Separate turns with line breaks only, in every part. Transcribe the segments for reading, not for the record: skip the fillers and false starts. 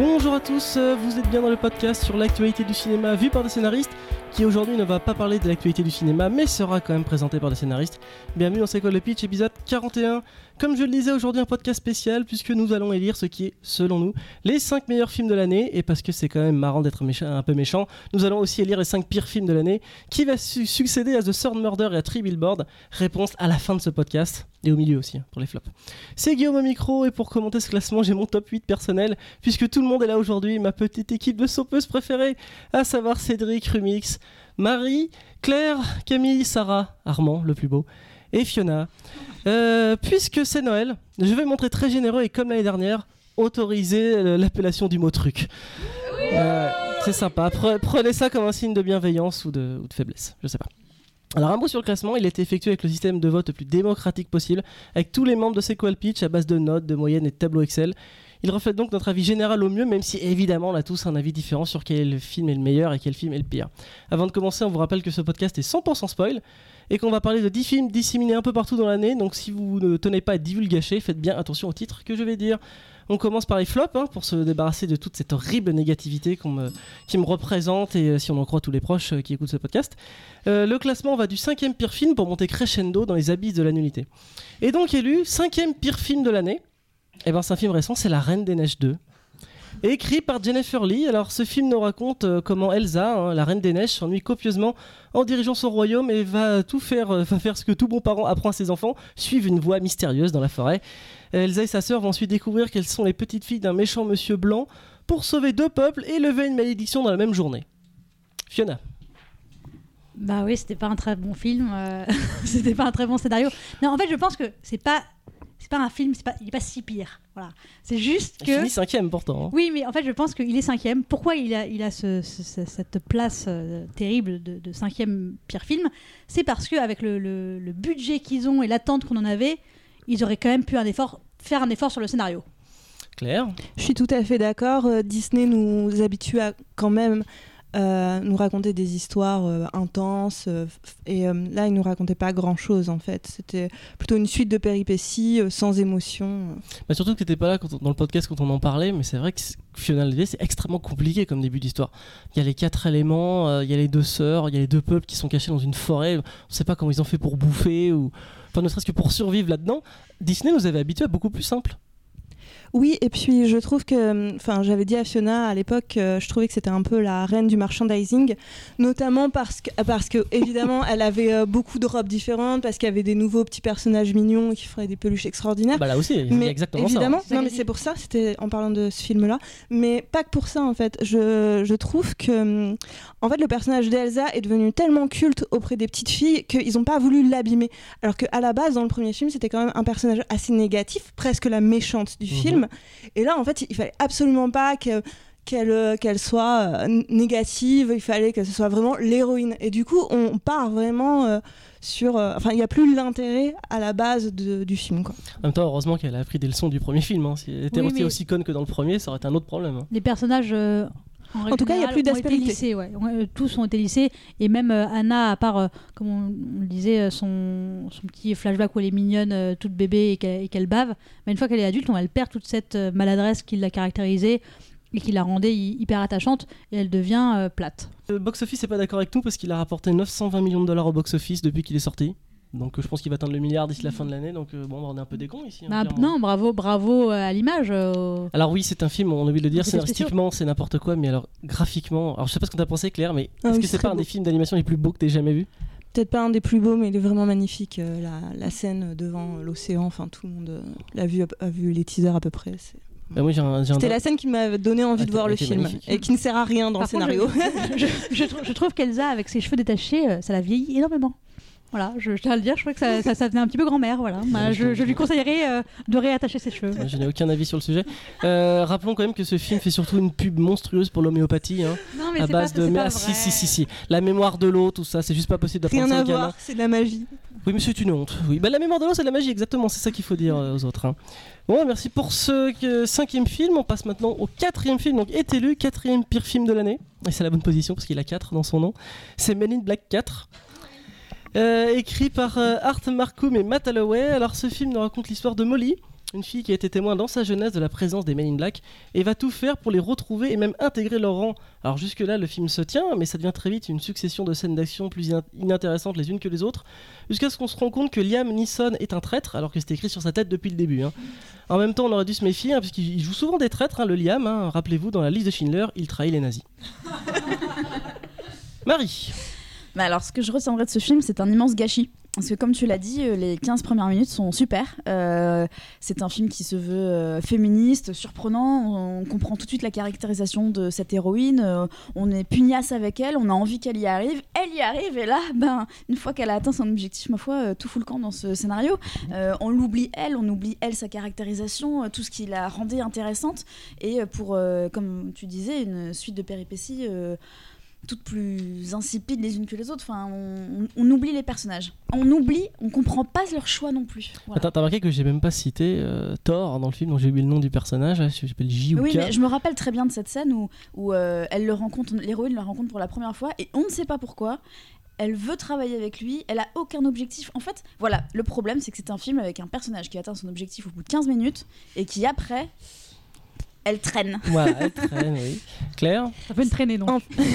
Bonjour à tous, vous êtes bien dans le podcast sur l'actualité du cinéma vu par des scénaristes qui aujourd'hui ne va pas parler de l'actualité du cinéma mais sera quand même présenté par des scénaristes. Bienvenue dans C'est quoi le pitch, épisode 41. Comme je le disais, aujourd'hui un podcast spécial puisque nous allons élire ce qui est, selon nous, les 5 meilleurs films de l'année. Et parce que c'est quand même marrant d'être un peu méchant, nous allons aussi élire les 5 pires films de l'année qui va succéder à The Third Murder et à Three Billboards. Réponse à la fin de ce podcast et au milieu aussi pour les flops. C'est Guillaume au micro et pour commenter ce classement j'ai mon top 8 personnel puisque tout le monde est là aujourd'hui, ma petite équipe de sopeuses préférée, à savoir Cédric, Rumix, Marie, Claire, Camille, Sarah, Armand le plus beau et Fiona. Puisque c'est Noël, je vais montrer très généreux et comme l'année dernière, autoriser l'appellation du mot truc. C'est sympa, prenez ça comme un signe de bienveillance ou de faiblesse, je sais pas. Alors un mot sur le classement, il a été effectué avec le système de vote le plus démocratique possible, avec tous les membres de C'est quoi le pitch à base de notes, de moyennes et de tableaux Excel. Il reflète donc notre avis général au mieux, même si évidemment on a tous un avis différent sur quel film est le meilleur et quel film est le pire. Avant de commencer, on vous rappelle que ce podcast est 100% spoil, et qu'on va parler de 10 films disséminés un peu partout dans l'année, donc si vous ne tenez pas à divulgacher, faites bien attention au titre que je vais dire. On commence par les flops, pour se débarrasser de toute cette horrible négativité qui me représente, et si on en croit tous les proches qui écoutent ce podcast. Le classement va du 5e pire film pour monter crescendo dans les abysses de la nullité. Et donc élu 5e pire film de l'année, c'est un film récent, c'est La Reine des Neiges 2. Écrit par Jennifer Lee. Alors ce film nous raconte comment Elsa, la Reine des Neiges, s'ennuie copieusement en dirigeant son royaume et va faire ce que tout bon parent apprend à ses enfants, suivre une voie mystérieuse dans la forêt. Elsa et sa sœur vont ensuite découvrir qu'elles sont les petites filles d'un méchant monsieur blanc pour sauver 2 peuples et lever une malédiction dans la même journée. Fiona.
Bah oui, c'était pas un très bon film, c'était pas un très bon scénario. Non, en fait, je pense que c'est pas un film, il est pas si pire. Voilà. C'est juste que...
Il finit 5e pourtant.
Oui, mais en fait, je pense qu'il est 5e. Pourquoi il a cette place terrible de 5e pire film ? C'est parce qu'avec le budget qu'ils ont et l'attente qu'on en avait, ils auraient quand même pu faire un effort sur le scénario.
Claire ?
Je suis tout à fait d'accord. Disney nous habitue à quand même nous raconter des histoires intenses et là il nous racontait pas grand chose en fait, c'était plutôt une suite de péripéties sans émotion.
Surtout que t'étais pas là dans le podcast quand on en parlait, mais c'est vrai que Fiona Levy, c'est extrêmement compliqué comme début d'histoire. Il y a les 4 éléments, il y a les 2 sœurs, il y a les 2 peuples qui sont cachés dans une forêt, on sait pas comment ils ont fait pour bouffer ou ne serait-ce que pour survivre là-dedans. Disney nous avait habitués à beaucoup plus simple.
Oui, et puis je trouve que, j'avais dit à Fiona à l'époque, je trouvais que c'était un peu la reine du merchandising, notamment parce que évidemment, elle avait beaucoup de robes différentes, parce qu'il y avait des nouveaux petits personnages mignons qui feraient des peluches extraordinaires.
Bah là aussi, il y a exactement
évidemment,
ça.
Non, mais c'est pour ça, c'était en parlant de ce film-là, mais pas que pour ça en fait. Je trouve que, en fait, le personnage d'Elsa est devenu tellement culte auprès des petites filles qu'ils n'ont pas voulu l'abîmer. Alors qu'à la base, dans le premier film, c'était quand même un personnage assez négatif, presque la méchante du film. Et là, en fait, il fallait absolument pas qu'elle soit négative, il fallait que ce soit vraiment l'héroïne. Et du coup, on part vraiment sur... il n'y a plus l'intérêt à la base du film, quoi.
En même temps, heureusement qu'elle a appris des leçons du premier film. Si elle était restée aussi conne que dans le premier, ça aurait été un autre problème.
Les personnages...
En tout cas, il n'y a plus d'aspérité.
Tous ont été lissés. Et même Anna, à part, comme on le disait, son petit flashback où elle est mignonne, toute bébé et qu'elle bave, mais une fois qu'elle est adulte, elle perd toute cette maladresse qui l'a caractérisée et qui la rendait hyper attachante et elle devient plate.
Le box-office n'est pas d'accord avec nous parce qu'il a rapporté 920 millions de dollars au box-office depuis qu'il est sorti. Donc je pense qu'il va atteindre le milliard d'ici la fin de l'année, donc on est un peu des cons ici.
Non, bravo à l'image.
Alors oui, c'est un film, on a envie de le dire, scénaristiquement c'est n'importe quoi, mais alors graphiquement, alors je sais pas ce que t'as pensé Claire, mais est-ce que c'est pas un des films d'animation les plus beaux que t'aies jamais vu ?
Peut-être pas un des plus beaux, mais il est vraiment magnifique. La scène devant l'océan, tout le monde a vu les teasers à peu près. C'était la scène qui m'a donné envie de voir le film et qui ne sert à rien dans le scénario.
Je trouve qu'Elsa, avec ses cheveux détachés, ça la vieillit énormément. Voilà, je tiens à le dire, je crois que ça faisait un petit peu grand-mère. Voilà. Je lui conseillerais de réattacher ses cheveux.
Je n'ai aucun avis sur le sujet. Rappelons quand même que ce film fait surtout une pub monstrueuse pour l'homéopathie.
Non, mais
à base de... Si. La mémoire de l'eau, tout ça, c'est juste pas possible d'apprendre ça.
Rien à voir, c'est de la magie.
Oui, mais c'est une honte. Oui. La mémoire de l'eau, c'est de la magie, exactement. C'est ça qu'il faut dire aux autres. Bon, merci pour ce 5e film. On passe maintenant au 4e film. Donc, est élu 4e pire film de l'année. Et c'est la bonne position parce qu'il a 4 dans son nom. C'est Men in Black 4. Écrit par Art Marcum et Matt Holloway. Alors ce film nous raconte l'histoire de Molly, une fille qui a été témoin dans sa jeunesse de la présence des Men in Black et va tout faire pour les retrouver et même intégrer leur rang. Alors jusque-là, le film se tient, mais ça devient très vite une succession de scènes d'action plus inintéressantes les unes que les autres, jusqu'à ce qu'on se rende compte que Liam Neeson est un traître, alors que c'était écrit sur sa tête depuis le début. En même temps, on aurait dû se méfier, parce qu'il joue souvent des traîtres, le Liam. Rappelez-vous, dans la liste de Schindler, il trahit les nazis. Marie.
Bah alors, ce que je retiendrai de ce film, c'est un immense gâchis. Parce que comme tu l'as dit, les 15 premières minutes sont super. C'est un film qui se veut féministe, surprenant. On comprend tout de suite la caractérisation de cette héroïne. On est pugnace avec elle, on a envie qu'elle y arrive. Elle y arrive et là, une fois qu'elle a atteint son objectif, ma foi, tout fout le camp dans ce scénario. On l'oublie elle, sa caractérisation, tout ce qui la rendait intéressante. Et pour, comme tu disais, une suite de péripéties... toutes plus insipides les unes que les autres. Enfin, on oublie les personnages. On comprend pas leur choix non plus. Voilà.
Attends, t'as remarqué que j'ai même pas cité Thor dans le film, donc j'ai oublié le nom du personnage, je m'appelle J ou K.
Oui, mais je me rappelle très bien de cette scène où elle le rencontre, l'héroïne le rencontre pour la première fois et on ne sait pas pourquoi. Elle veut travailler avec lui, elle a aucun objectif. En fait, voilà, le problème c'est que c'est un film avec un personnage qui atteint son objectif au bout de 15 minutes et qui après... Elle traîne.
Voilà, elle traîne, oui. Claire ?
Ça peut une traîner, donc.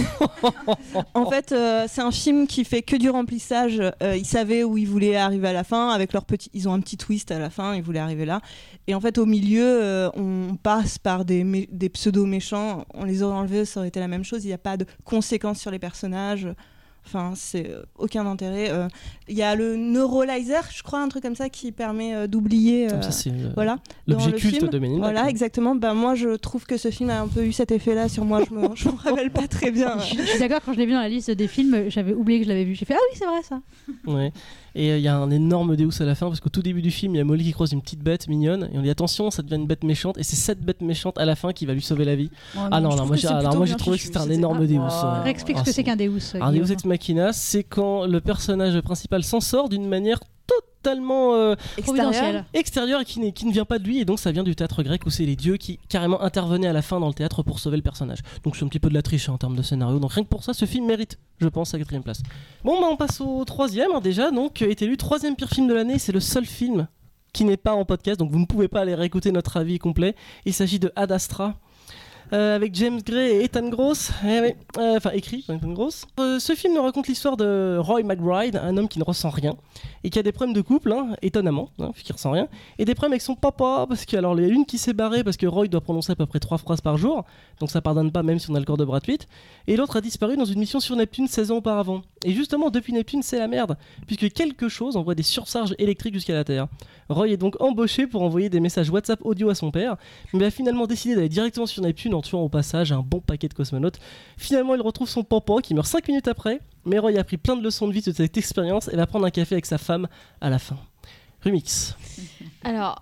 En fait, c'est un film qui fait que du remplissage. Ils savaient où ils voulaient arriver à la fin. Avec leur ils ont un petit twist à la fin, ils voulaient arriver là. Et en fait, au milieu, on passe par des pseudo-méchants. On les aurait enlevés, ça aurait été la même chose. Il n'y a pas de conséquences sur les personnages. Enfin, c'est aucun intérêt. Il y a le Neuralizer, je crois, un truc comme ça qui permet d'oublier.
Ça, c'est
voilà,
l'objet
le
culte
film.
de Men in Black.
Voilà, exactement. Moi, je trouve que ce film a un peu eu cet effet-là sur moi. Je me rappelle pas très bien.
Je suis d'accord, quand je l'ai vu dans la liste des films, j'avais oublié que je l'avais vu. J'ai fait ah oui, c'est vrai ça.
Ouais. Et il y a un énorme Deus à la fin parce qu'au tout début du film, il y a Molly qui croise une petite bête mignonne et on dit attention, ça devient une bête méchante et c'est cette bête méchante à la fin qui va lui sauver la vie. Moi j'ai trouvé que c'était un énorme Deus.
Explique ce que c'est qu'un Deus.
Un Deus Ex Machina, c'est quand le personnage principal s'en sort d'une manière totalement extérieure et qui ne vient pas de lui, et donc ça vient du théâtre grec où c'est les dieux qui carrément intervenaient à la fin dans le théâtre pour sauver le personnage. Donc c'est un petit peu de la triche en termes de scénario, donc rien que pour ça ce film mérite, je pense, sa 4ème place. Bon on passe au 3ème déjà, donc est élu 3ème pire film de l'année, c'est le seul film qui n'est pas en podcast, donc vous ne pouvez pas aller réécouter notre avis complet. Il s'agit de Ad Astra. Avec James Gray et Ethan Gross, écrit par Ethan Gross. Ce film nous raconte l'histoire de Roy McBride, un homme qui ne ressent rien et qui a des problèmes de couple, étonnamment, puisqu'il ressent rien, et des problèmes avec son papa, parce qu'il y a une qui s'est barrée parce que Roy doit prononcer à peu près 3 phrases par jour, donc ça pardonne pas même si on a le corps de Brad Pitt, et l'autre a disparu dans une mission sur Neptune 16 ans auparavant. Et justement, depuis Neptune, c'est la merde, puisque quelque chose envoie des surcharges électriques jusqu'à la Terre. Roy est donc embauché pour envoyer des messages WhatsApp audio à son père, mais a finalement décidé d'aller directement sur Neptune en tuant au passage un bon paquet de cosmonautes. Finalement, il retrouve son papa qui meurt 5 minutes après, mais Roy a pris plein de leçons de vie de cette expérience et va prendre un café avec sa femme à la fin. Remix.
Alors,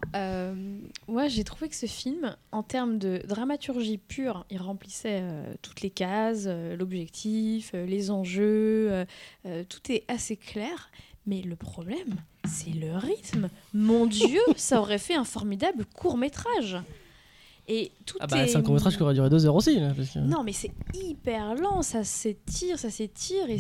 moi j'ai trouvé que ce film, en termes de dramaturgie pure, il remplissait toutes les cases, l'objectif, les enjeux, tout est assez clair. Mais le problème, c'est le rythme. Mon Dieu, ça aurait fait un formidable court-métrage. Et tout
c'est un court-métrage qui aurait duré 2 heures aussi. Là, parce que...
Non, mais c'est hyper lent, ça s'étire, et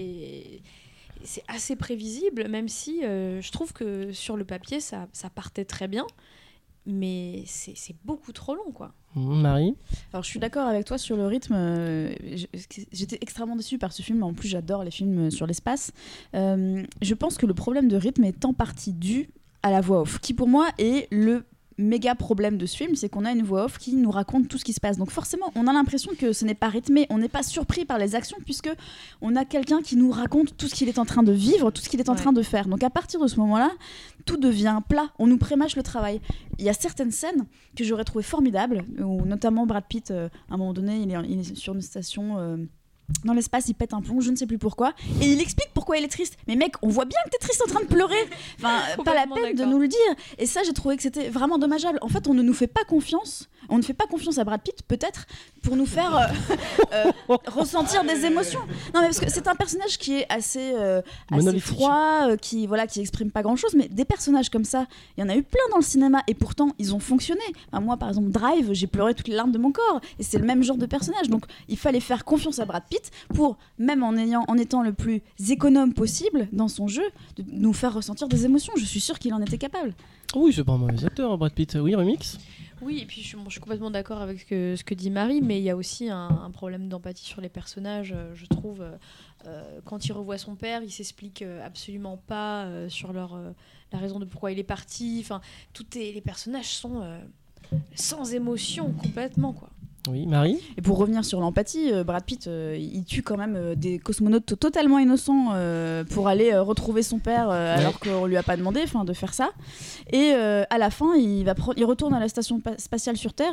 c'est assez prévisible, même si je trouve que sur le papier, ça partait très bien. Mais c'est beaucoup trop long, quoi.
Marie ?
Alors je suis d'accord avec toi sur le rythme. J'étais extrêmement déçue par ce film. En plus, j'adore les films sur l'espace. Je pense que le problème de rythme est en partie dû à la voix off, qui pour moi est le méga problème de ce film, c'est qu'on a une voix off qui nous raconte tout ce qui se passe. Donc forcément, on a l'impression que ce n'est pas rythmé, on n'est pas surpris par les actions puisque on a quelqu'un qui nous raconte tout ce qu'il est en train de vivre, tout ce qu'il est en train de faire. Donc à partir de ce moment-là, tout devient plat, on nous prémâche le travail. Il y a certaines scènes que j'aurais trouvées formidables, où notamment Brad Pitt, à un moment donné, il est sur une station... dans l'espace, il pète un plomb, je ne sais plus pourquoi, et il explique pourquoi il est triste. Mais mec, on voit bien que t'es triste en train de pleurer. Enfin, pas la peine de nous le dire. Et ça, j'ai trouvé que c'était vraiment dommageable. En fait, on ne nous fait pas confiance. On ne fait pas confiance à Brad Pitt, peut-être, pour nous faire ressentir des émotions. Non, mais parce que c'est un personnage qui est assez froid, qui exprime pas grand-chose. Mais des personnages comme ça, il y en a eu plein dans le cinéma, et pourtant, ils ont fonctionné. Enfin, moi, par exemple, Drive, j'ai pleuré toutes les larmes de mon corps, et c'est le même genre de personnage. Donc, il fallait faire confiance à Brad Pitt. vite pour, même en étant le plus économe possible dans son jeu, de nous faire ressentir des émotions. Je suis sûre qu'il en était capable.
Oui, c'est pas un mauvais acteur, Brad Pitt. Oui, Remix.
Oui, et puis je suis complètement d'accord avec ce que dit Marie, mais il y a aussi un problème d'empathie sur les personnages, je trouve. Quand il revoit son père, il s'explique absolument pas sur la raison de pourquoi il est parti. Enfin, les personnages sont sans émotion complètement, quoi.
Oui, Marie.
Et pour revenir sur l'empathie, Brad Pitt, il tue quand même des cosmonautes totalement innocents pour aller retrouver son père alors qu'on lui a pas demandé de faire ça. Et à la fin, il retourne à la station spatiale sur Terre,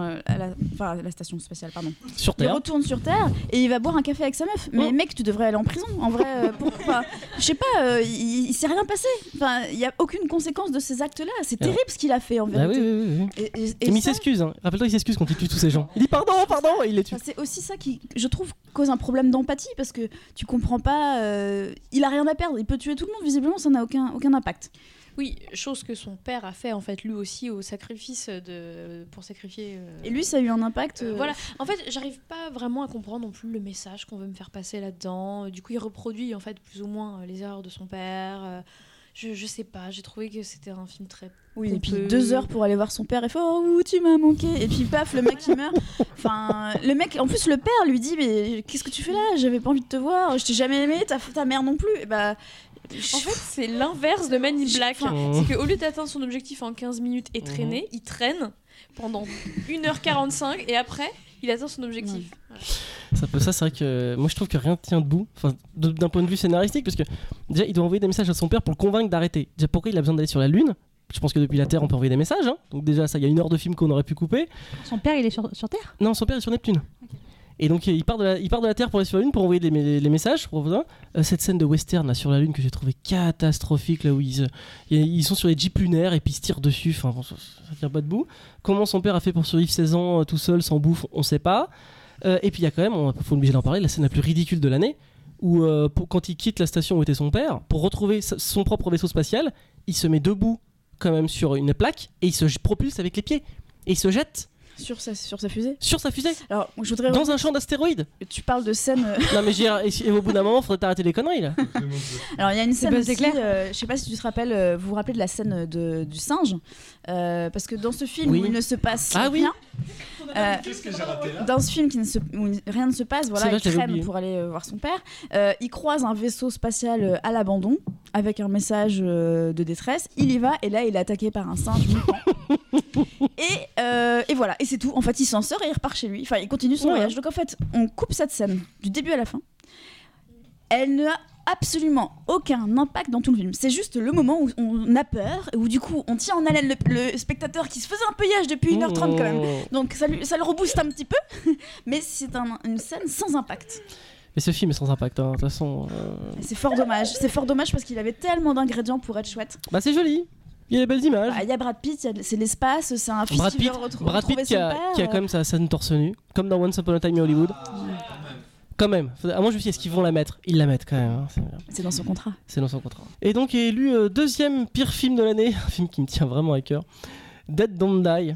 à la station spatiale, pardon.
Sur Terre.
Il retourne sur Terre et il va boire un café avec sa meuf. Mais mec, tu devrais aller en prison. En vrai, pourquoi je sais pas, il s'est rien passé. Enfin, il y a aucune conséquence de ces actes-là. C'est terrible ce qu'il a fait en vérité.
Oui.
Et
mais il s'excuse. Hein. Rappelle-toi, il s'excuse quand il tue tous ces gens. Il dit pardon, et il les tue.
C'est aussi ça qui, je trouve, cause un problème d'empathie parce que tu comprends pas. Il a rien à perdre. Il peut tuer tout le monde. Visiblement, ça n'a aucun impact.
Oui, chose que son père a fait en fait lui aussi au sacrifice pour sacrifier.
Et lui, ça a eu un impact.
Voilà. En fait, j'arrive pas vraiment à comprendre non plus le message qu'on veut me faire passer là-dedans. Du coup, il reproduit en fait plus ou moins les erreurs de son père. Je sais pas. J'ai trouvé que c'était un film très.
Oui, et puis 2 heures pour aller voir son père et fait oh tu m'as manqué et puis paf le mec il meurt. Enfin le mec en plus le père lui dit mais qu'est-ce que tu fais là, j'avais pas envie de te voir, je t'ai jamais aimé, ta mère non plus. Et bah
en fait c'est l'inverse de Men in Black, c'est qu'au lieu d'atteindre son objectif en 15 minutes et traîner, il traîne pendant 1h45 et après il atteint son objectif.
Ça c'est vrai que moi je trouve que rien ne tient debout, d'un point de vue scénaristique, parce que déjà il doit envoyer des messages à son père pour le convaincre d'arrêter. Déjà pourquoi il a besoin d'aller sur la Lune? Je pense que depuis la Terre on peut envoyer des messages, hein. Donc déjà ça, il y a 1 heure de film qu'on aurait pu couper.
Son père il est sur Terre?
Non, son père est sur Neptune. Okay. Et donc il part de la Terre pour aller sur la Lune pour envoyer les messages. Cette scène de western là, sur la Lune que j'ai trouvé catastrophique, là où ils sont sur les jeeps lunaires et puis ils se tirent dessus, ça tient pas debout. Comment son père a fait pour survivre 16 ans tout seul sans bouffe, on sait pas. Et puis il y a quand même, faut obliger d'en parler, la scène la plus ridicule de l'année où quand il quitte la station où était son père pour retrouver son propre vaisseau spatial, il se met debout quand même sur une plaque et il se propulse avec les pieds et il se jette
sur sa fusée.
Sur sa fusée.
Alors, je voudrais
dans un champ d'astéroïdes.
Tu parles de scène.
Non mais et au bout d'un moment, faudrait arrêter les conneries là.
Alors il y a une scène aussi. Je sais pas si tu te rappelles, vous vous rappelez de la scène du singe, parce que dans ce film où il ne se passe rien.
Qu'est-ce que j'ai raté là ?
Dans ce film où rien ne se passe, voilà, il crème pour aller voir son père. Il croise un vaisseau spatial à l'abandon avec un message de détresse. Il y va et là il est attaqué par un singe mutant. Et voilà, et c'est tout. En fait, il s'en sort et il repart chez lui. Enfin, il continue son voyage. Donc en fait, on coupe cette scène du début à la fin. Elle n'a absolument aucun impact dans tout le film. C'est juste le moment où on a peur, où du coup on tient en haleine le spectateur qui se faisait un peuillage depuis 1h30 quand même. Donc ça le rebooste un petit peu, mais c'est une scène sans impact.
Mais ce film est sans impact, hein, de toute façon.
C'est fort dommage. C'est fort dommage parce qu'il avait tellement d'ingrédients pour être chouette.
Bah c'est joli. Il y a des belles images.
Il y a Brad Pitt, c'est l'espace, c'est un fils qui veut retrouver son père.
Qui a quand même sa scène torse nu, comme dans Once Upon a Time in Hollywood. Quand même. À moi je me suis dit, est-ce qu'ils vont la mettre ? Ils la mettent quand même. Hein.
C'est dans son contrat.
C'est dans son contrat. Et donc il est élu deuxième pire film de l'année, un film qui me tient vraiment à cœur, Dead Don't Die,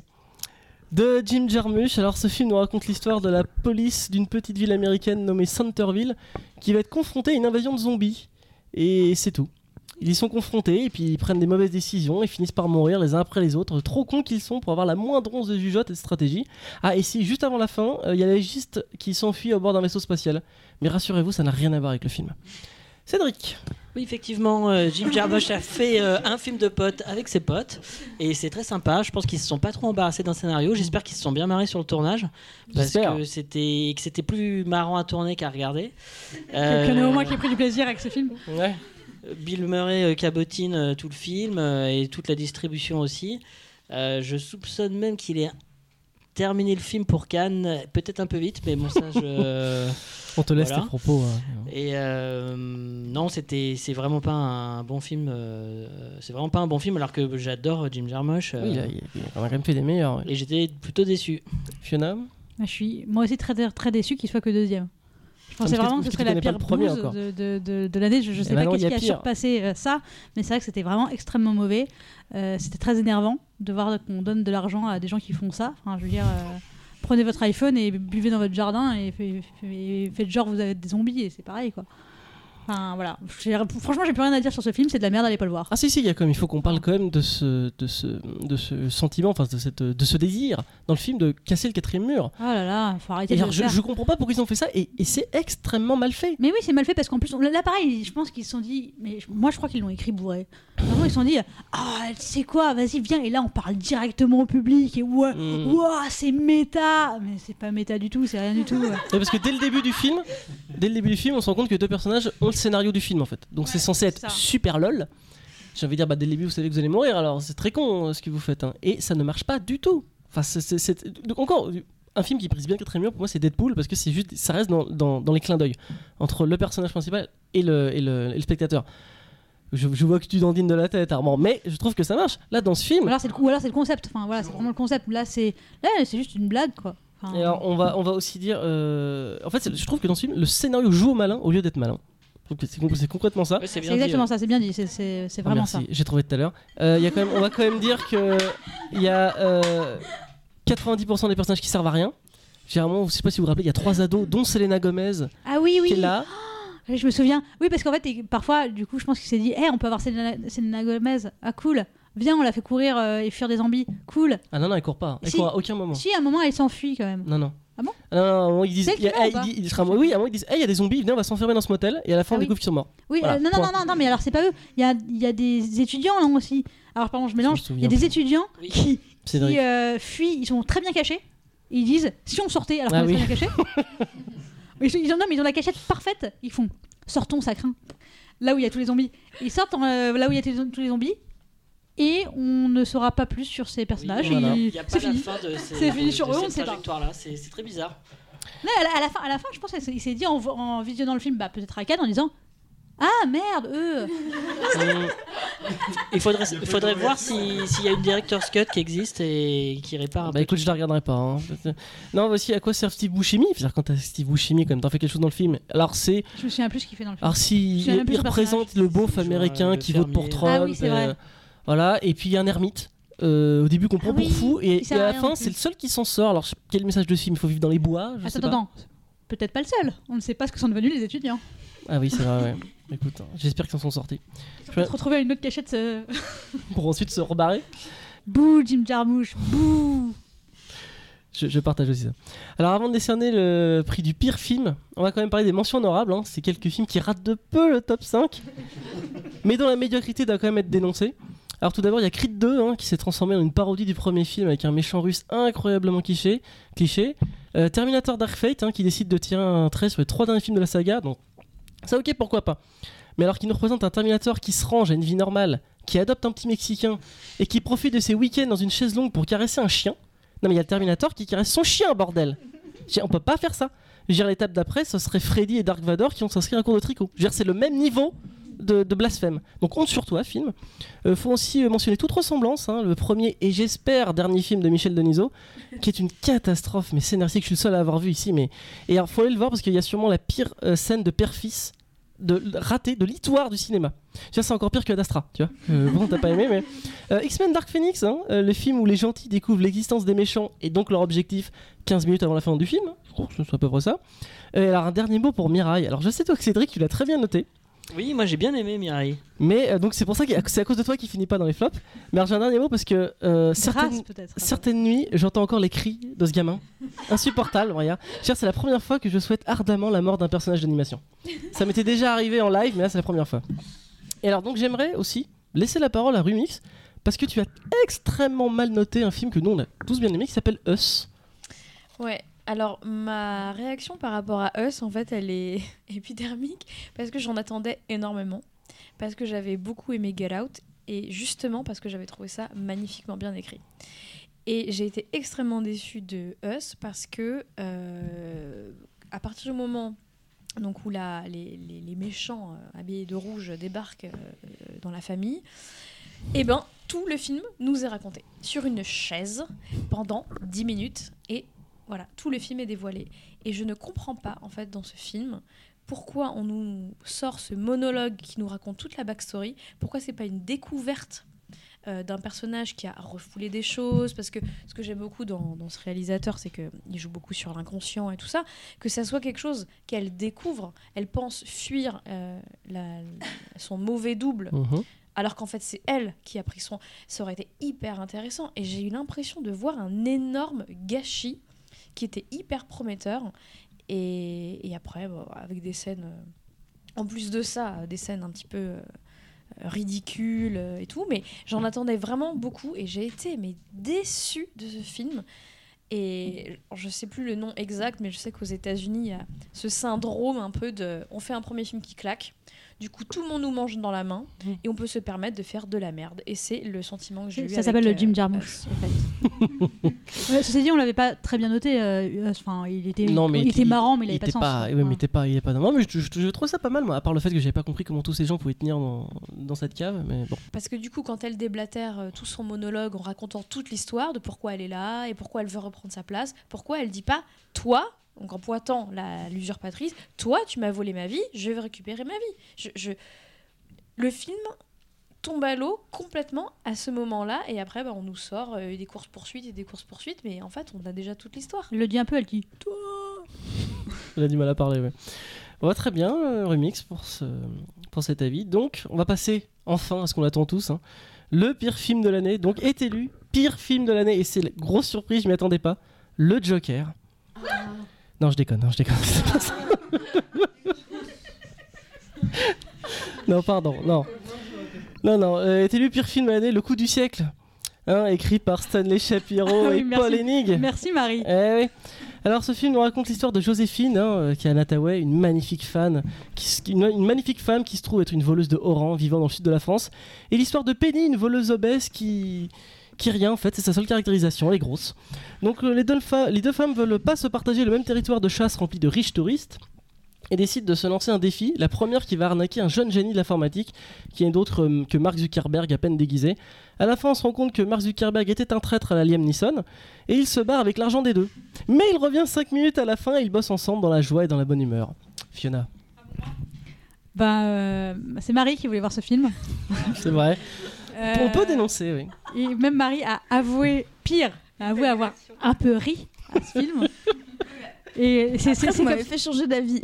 de Jim Jarmusch. Alors ce film nous raconte l'histoire de la police d'une petite ville américaine nommée Centerville qui va être confrontée à une invasion de zombies. Et c'est tout. Ils y sont confrontés et puis ils prennent des mauvaises décisions et finissent par mourir les uns après les autres, trop cons qu'ils sont pour avoir la moindre once de jugeote et de stratégie. Ah, et si juste avant la fin, il y a la légiste qui s'enfuit au bord d'un vaisseau spatial. Mais rassurez-vous, ça n'a rien à voir avec le film. Cédric.
Oui, effectivement, Jim Jarmusch a fait un film de potes avec ses potes et c'est très sympa. Je pense qu'ils se sont pas trop embarrassés d'un scénario. J'espère qu'ils se sont bien marrés sur le tournage parce que c'était plus marrant à tourner qu'à regarder.
Qu'il y en a au moins qui a pris du plaisir avec ce film.
Ouais.
Bill Murray cabotine tout le film et toute la distribution aussi. Je soupçonne même qu'il ait terminé le film pour Cannes, peut-être un peu vite, mais bon ça
on te laisse tes propos. Hein.
Et non, c'est vraiment pas un bon film. C'est vraiment pas un bon film, alors que j'adore Jim Jarmusch.
Oui, il a quand même fait des meilleurs. Ouais.
Et j'étais plutôt déçu.
Fiona ?
Je suis moi aussi très très déçu qu'il soit que deuxième. Je pensais vraiment que ce serait la pire bouse de l'année. Je sais pas qu'est-ce qui a surpassé ça, mais c'est vrai que c'était vraiment extrêmement mauvais. C'était très énervant de voir qu'on donne de l'argent à des gens qui font ça. Enfin, je veux dire, prenez votre iPhone et buvez dans votre jardin et faites genre vous avez des zombies et c'est pareil quoi. Enfin voilà, franchement j'ai plus rien à dire sur ce film, c'est de la merde, allez pas le voir.
Ah si, il faut qu'on parle quand même de ce sentiment, enfin de ce désir dans le film de casser le quatrième mur.
Oh là là, faut arrêter
et
de
alors,
le faire.
je comprends pas pourquoi ils ont fait ça et c'est extrêmement mal fait.
Mais oui, c'est mal fait parce qu'en plus, là pareil, je pense qu'ils se sont dit, mais moi je crois qu'ils l'ont écrit bourré. Vraiment, ils se sont dit, tu sais quoi, vas-y viens, et là on parle directement au public et c'est méta, mais c'est pas méta du tout, c'est rien du tout.
Parce que dès le début du film, on se rend compte que les deux personnages ont le scénario du film en fait. Donc c'est censé être super lol. J'ai envie de dire, dès le début vous savez que vous allez mourir, alors c'est très con ce que vous faites. Hein. Et ça ne marche pas du tout. Enfin, donc encore, un film qui brise bien le quatrième mur, pour moi c'est Deadpool, parce que c'est juste, ça reste dans les clins d'œil entre le personnage principal et le spectateur. Je vois que tu dandines de la tête, Armand, mais je trouve que ça marche. Là, dans ce film...
Ou alors c'est le concept, enfin voilà, c'est vraiment le concept. Là, c'est juste une blague, quoi. Enfin...
Et alors, on va aussi dire... En fait, je trouve que dans ce film, le scénario joue au malin au lieu d'être malin. C'est concrètement ça.
Ouais, c'est
exactement ça, c'est bien dit, c'est vraiment
merci,
ça.
J'ai trouvé tout à l'heure. On va quand même dire qu'il y a 90% des personnages qui servent à rien. Généralement, je sais pas si vous vous rappelez, il y a 3 ados, dont Selena Gomez, qui est là.
Je me souviens. Oui, parce qu'en fait, parfois, du coup, je pense qu'il s'est dit, on peut avoir Selena Gomez. Ah, cool. Viens, on la fait courir et fuir des zombies. Cool.
Ah non, elle court pas. Elle court à aucun moment.
Si, à un moment, elle s'enfuit quand même.
Non.
Ah bon?
Non, à un moment, ils disent... Oui, à un moment, ils disent, il y a des zombies, venez, on va s'enfermer dans ce motel. Et à la fin, on découvre qu'ils sont morts.
Oui, voilà, non, mais alors, c'est pas eux. Il y a des étudiants, là, aussi. Alors, pardon, je mélange. Il y a des étudiants qui fuient. Ils sont très bien cachés. Ils disent, si on sortait, alors qu'on est très bien cachés. Ils ont la cachette parfaite. Ils font... Sortons, ça craint. Là où il y a tous les zombies. Ils sortent là où il y a tous les zombies. Et on ne saura pas plus sur ces personnages.
Oui, voilà. Il n'y a pas la fin de
c'est fini sur eux, on ne sait pas.
C'est très bizarre.
Là, à la fin, je pense qu'il s'est dit en visionnant le film, peut-être à Cannes, en disant ah merde, eux.
Il faudrait voir s'il y a une director's cut qui existe et qui répare un peu.
Écoute, je la regarderai pas. Hein. Non, voici à quoi sert Steve Buscemi. C'est-à-dire, quand t'as Steve Buscemi, quand t'as fait quelque chose dans le film. Alors c'est.
Je me souviens plus ce qu'il fait dans le film.
Alors il représente le beauf américain qui vote pour Trump.
Ah oui, c'est vrai.
Voilà, et puis il y a un ermite. Au début, qu'on prend pour fou, et à la fin, c'est le seul qui s'en sort. Alors, quel message de ce film? Il faut vivre dans les bois.
Attends. Peut-être pas le seul. On ne sait pas ce que sont devenus les étudiants.
Ah oui, c'est vrai, ouais. Écoute, j'espère qu'ils s'en sont sortis.
On va se retrouver à une autre cachette.
Pour ensuite se rebarrer.
Bouh, Jim Jarmusch, bouh.
Je partage aussi ça. Alors, avant de décerner le prix du pire film, on va quand même parler des mentions honorables. Hein. C'est quelques films qui ratent de peu le top 5, mais dont la médiocrité doit quand même être dénoncée. Alors tout d'abord, il y a Creed 2 qui s'est transformé en une parodie du premier film avec un méchant russe incroyablement cliché. Terminator Dark Fate qui décide de tirer un trait sur les 3 derniers films de la saga. Donc ça ok, pourquoi pas. Mais alors qu'il nous représente un Terminator qui se range à une vie normale, qui adopte un petit Mexicain et qui profite de ses week-ends dans une chaise longue pour caresser un chien. Non mais il y a le Terminator qui caresse son chien, bordel. On peut pas faire ça. Je veux dire, l'étape d'après, ce serait Freddy et Dark Vador qui ont s'inscrit un cours de tricot. Je veux dire, c'est le même niveau de blasphème. Donc honte sur toi, film. Faut aussi mentionner toute ressemblance, le premier et j'espère dernier film de Michel Denisot, qui est une catastrophe, mais scénaristique, je suis le seul à avoir vu ici. Et alors faut aller le voir parce qu'il y a sûrement la pire scène de père-fils ratée de l'histoire du cinéma. C'est encore pire que Ad Astra, tu vois. Bon, t'as pas aimé, mais X-Men Dark Phoenix, le film où les gentils découvrent l'existence des méchants et donc leur objectif 15 minutes avant la fin du film. Je crois que ce soit à peu près ça. Alors un dernier mot pour Mirai. Alors je sais toi que Cédric, tu l'as très bien noté.
Oui, moi j'ai bien aimé Mirai.
Mais donc c'est pour ça que c'est à cause de toi qu'il finit pas dans les flops. Mais alors j'ai un dernier mot parce que certaines nuits, j'entends encore les cris de ce gamin. Insupportable, regarde. C'est la première fois que je souhaite ardemment la mort d'un personnage d'animation. Ça m'était déjà arrivé en live, mais là c'est la première fois. Et alors donc j'aimerais aussi laisser la parole à Rumix parce que tu as extrêmement mal noté un film que nous on a tous bien aimé qui s'appelle Us.
Ouais. Alors, ma réaction par rapport à Us, en fait, elle est épidermique parce que j'en attendais énormément, parce que j'avais beaucoup aimé Get Out et justement parce que j'avais trouvé ça magnifiquement bien écrit. Et j'ai été extrêmement déçue de Us parce que à partir du moment donc, où les méchants habillés de rouge débarquent dans la famille, eh ben, tout le film nous est raconté sur une chaise pendant 10 minutes et voilà, tout le film est dévoilé. Et je ne comprends pas, en fait, dans ce film, pourquoi on nous sort ce monologue qui nous raconte toute la backstory. Pourquoi c'est pas une découverte d'un personnage qui a refoulé des choses, parce que ce que j'aime beaucoup dans ce réalisateur, c'est qu'il joue beaucoup sur l'inconscient et tout ça, que ça soit quelque chose qu'elle découvre, elle pense fuir son mauvais double, alors qu'en fait c'est elle qui a pris soin. Ça aurait été hyper intéressant, et j'ai eu l'impression de voir un énorme gâchis qui était hyper prometteur, et après avec des scènes, en plus de ça, des scènes un petit peu ridicules et tout, mais j'en attendais vraiment beaucoup, et j'ai été déçue de ce film. Et je sais plus le nom exact, mais je sais qu'aux États-Unis il y a ce syndrome un peu de on fait un premier film qui claque, du coup tout le monde nous mange dans la main et on peut se permettre de faire de la merde, et c'est le sentiment que j'ai eu.
Ça s'appelle le Jim Jarmusch en fait. Ceci dit, on l'avait pas très bien noté, il était marrant, mais il avait pas de sens.
Mais il est pas non, mais je trouve ça pas mal, moi, à part le fait que j'avais pas compris comment tous ces gens pouvaient tenir dans cette cave, mais bon.
Parce que du coup quand elle déblatère tout son monologue en racontant toute l'histoire de pourquoi elle est là et pourquoi elle veut reprendre sa place, pourquoi elle dit pas toi, donc en pointant l'usurpatrice, toi tu m'as volé ma vie, je vais récupérer ma vie. Le film tombe à l'eau complètement à ce moment-là, et après on nous sort des courses-poursuites, mais en fait on a déjà toute l'histoire.
Elle le dit un peu, elle dit toi.
Elle a du mal à parler, ouais. Bon, très bien, Remix pour cet avis. Donc on va passer enfin à ce qu'on attend tous, hein. Le pire film de l'année, donc est élu pire film de l'année, et c'est la grosse surprise, je m'y attendais pas, le Joker. Non, je déconne, c'est pas ça. Non, pardon, non. Est élu pire film de l'année, Le Coup du siècle, écrit par Stanley Shapiro et Paul Hennig.
Merci Marie.
Oui. Alors ce film nous raconte l'histoire de Joséphine, qui est Anna Thaouet, une magnifique femme qui se trouve être une voleuse de haut vivant dans le sud de la France, et l'histoire de Penny, une voleuse obèse qui rien en fait, c'est sa seule caractérisation, elle est grosse. Donc les deux femmes veulent pas se partager le même territoire de chasse rempli de riches touristes, et décident de se lancer un défi. La première qui va arnaquer un jeune génie de l'informatique, qui est d'autre que Mark Zuckerberg à peine déguisé. À la fin on se rend compte que Mark Zuckerberg était un traître à la Liam Neeson, et il se barre avec l'argent des deux. Mais il revient 5 minutes à la fin et ils bossent ensemble dans la joie et dans la bonne humeur. Fiona.
C'est Marie qui voulait voir ce film.
C'est vrai. On peut dénoncer, oui.
Et même Marie a avoué avoir un peu ri à ce film. Et
ça m'avait fait changer d'avis.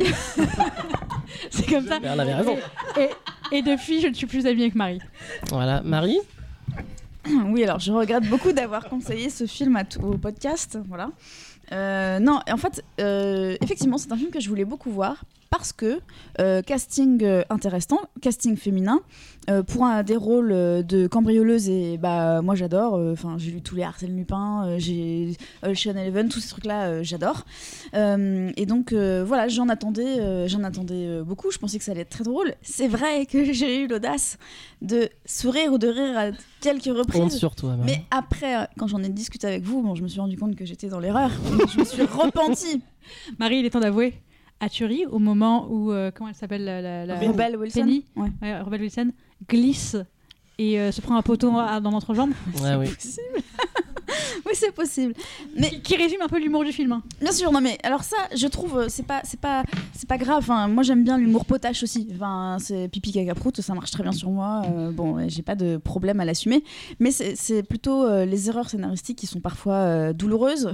C'est comme ça.
Elle avait raison.
Et depuis, je ne suis plus amie avec Marie.
Voilà, Marie.
Oui, alors je regrette beaucoup d'avoir conseillé ce film au podcast. Voilà. Non, en fait, effectivement, c'est un film que je voulais beaucoup voir parce que casting intéressant, casting féminin, pour des rôles de cambrioleuse, et moi j'adore. J'ai lu tous les Arsène Lupin, j'ai Ocean Eleven, tous ces trucs-là, j'adore. Et donc voilà, j'en attendais beaucoup. Je pensais que ça allait être très drôle. C'est vrai que j'ai eu l'audace de sourire ou de rire à quelques reprises.
Honte sur toi, Marie.
Mais après, quand j'en ai discuté avec vous, je me suis rendu compte que j'étais dans l'erreur. Je me suis repentie.
Marie, il est temps d'avouer. As-tu ri au moment où comment elle s'appelle la
Rebel Wilson,
Penny, Rebel Wilson glisse et se prend un poteau dans l'entrejambe?
Ouais,
c'est possible. Oui, c'est possible.
Mais qui résume un peu l'humour du film. Hein.
Bien sûr, non mais alors ça, je trouve c'est pas grave. Enfin, moi j'aime bien l'humour potache aussi. Enfin, c'est pipi caca prout, ça marche très bien sur moi. J'ai pas de problème à l'assumer. Mais c'est plutôt les erreurs scénaristiques qui sont parfois douloureuses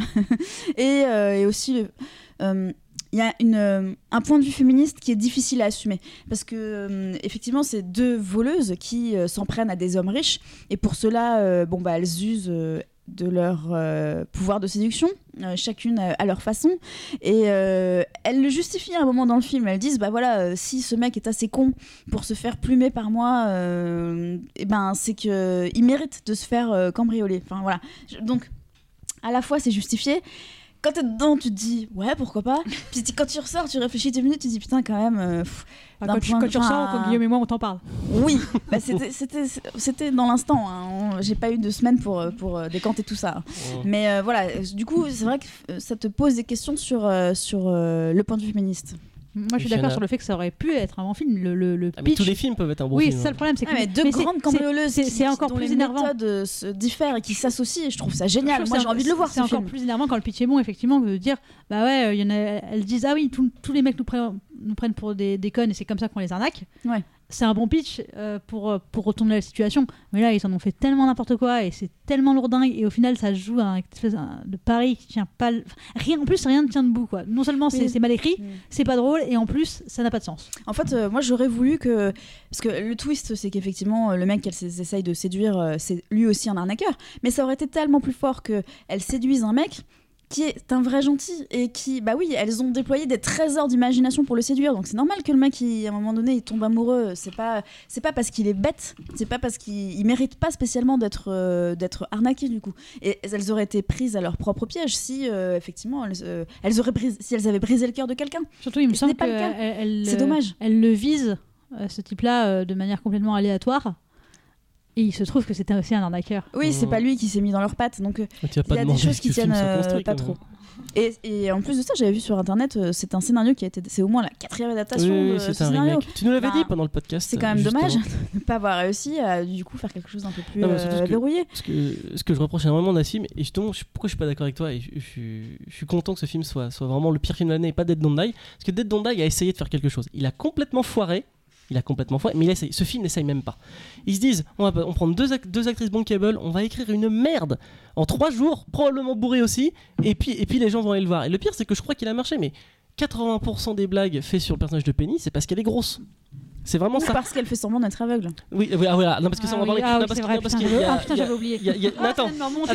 et aussi il y a un point de vue féministe qui est difficile à assumer parce que effectivement c'est deux voleuses qui s'en prennent à des hommes riches, et pour cela elles usent de leur pouvoir de séduction, chacune à leur façon, et elles le justifient à un moment dans le film. Elles disent si ce mec est assez con pour se faire plumer par moi, c'est qu'il mérite de se faire cambrioler. Enfin voilà, donc à la fois c'est justifié. Quand t'es dedans, tu te dis ouais, pourquoi pas. Puis quand tu ressors, tu réfléchis 2 minutes, tu te dis putain, quand même.
Quand tu ressors, quand Guillaume et moi on t'en parle.
Oui, c'était dans l'instant. Hein. J'ai pas eu de semaine pour décanter tout ça. Mais voilà, du coup, c'est vrai que ça te pose des questions sur le point de vue féministe.
Moi, je suis d'accord sur le fait que ça aurait pu être un bon film. Le pitch.
Mais tous les films peuvent être un bon film.
Oui, c'est ça le problème. C'est que
deux grandes cambrioleuses
c'est encore
dont
plus
les
énervant.
méthodes se diffèrent et qui s'associent. Je trouve ça génial. Moi, j'ai envie de le voir.
C'est encore plus énervant quand le pitch est bon, effectivement, de dire elles disent ah oui, tous les mecs nous prennent pour des connes et c'est comme ça qu'on les arnaque.
Ouais.
c'est un bon pitch pour retourner la situation. Mais là, ils en ont fait tellement n'importe quoi et c'est tellement lourdingue. Et au final, ça joue à une espèce de pari qui tient pas. Rien ne tient debout, quoi. Non seulement c'est mal écrit, c'est pas drôle et en plus, ça n'a pas de sens.
En fait, moi, j'aurais voulu que. Parce que le twist, c'est qu'effectivement, le mec qu'elle essaye de séduire, c'est lui aussi un arnaqueur. Mais ça aurait été tellement plus fort qu'elle séduise un mec qui est un vrai gentil et qui, bah oui, elles ont déployé des trésors d'imagination pour le séduire, donc c'est normal que le mec, à un moment donné, il tombe amoureux. C'est pas parce qu'il est bête, c'est pas parce qu'il mérite pas spécialement d'être arnaqué du coup. Et elles auraient été prises à leur propre piège si effectivement si elles avaient brisé le cœur de quelqu'un.
Surtout, il me semble
que c'est dommage.
Elle le vise, ce type-là, de manière complètement aléatoire. Et il se trouve que c'était aussi un arnaqueur.
Oui, c'est pas lui qui s'est mis dans leurs pattes, donc il y a des choses qui tiennent pas trop. Et en plus de ça, j'avais vu sur internet, c'est un scénario c'est au moins la 4e adaptation de ce scénario.
Tu nous l'avais dit pendant le podcast.
C'est quand même dommage de ne pas avoir réussi à du coup faire quelque chose d'un peu plus verrouillé.
Ce que je reproche énormément à Nassim, et justement, pourquoi je suis pas d'accord avec toi, et je suis content que ce film soit vraiment le pire film de l'année et pas Dead Don't Die, parce que Dead Don't Die a essayé de faire quelque chose. Il a complètement foiré, mais ce film n'essaye même pas. Ils se disent, on prend deux actrices bankable, on va écrire une merde en 3 jours, probablement bourré aussi, et puis les gens vont aller le voir. Et le pire, c'est que je crois qu'il a marché, mais 80% des blagues faites sur le personnage de Penny, c'est parce qu'elle est grosse. C'est vraiment ça.
Parce qu'elle fait semblant d'être aveugle.
Oui, voilà. Non, parce que ça, on va parler.
Putain, j'avais oublié.
Attends.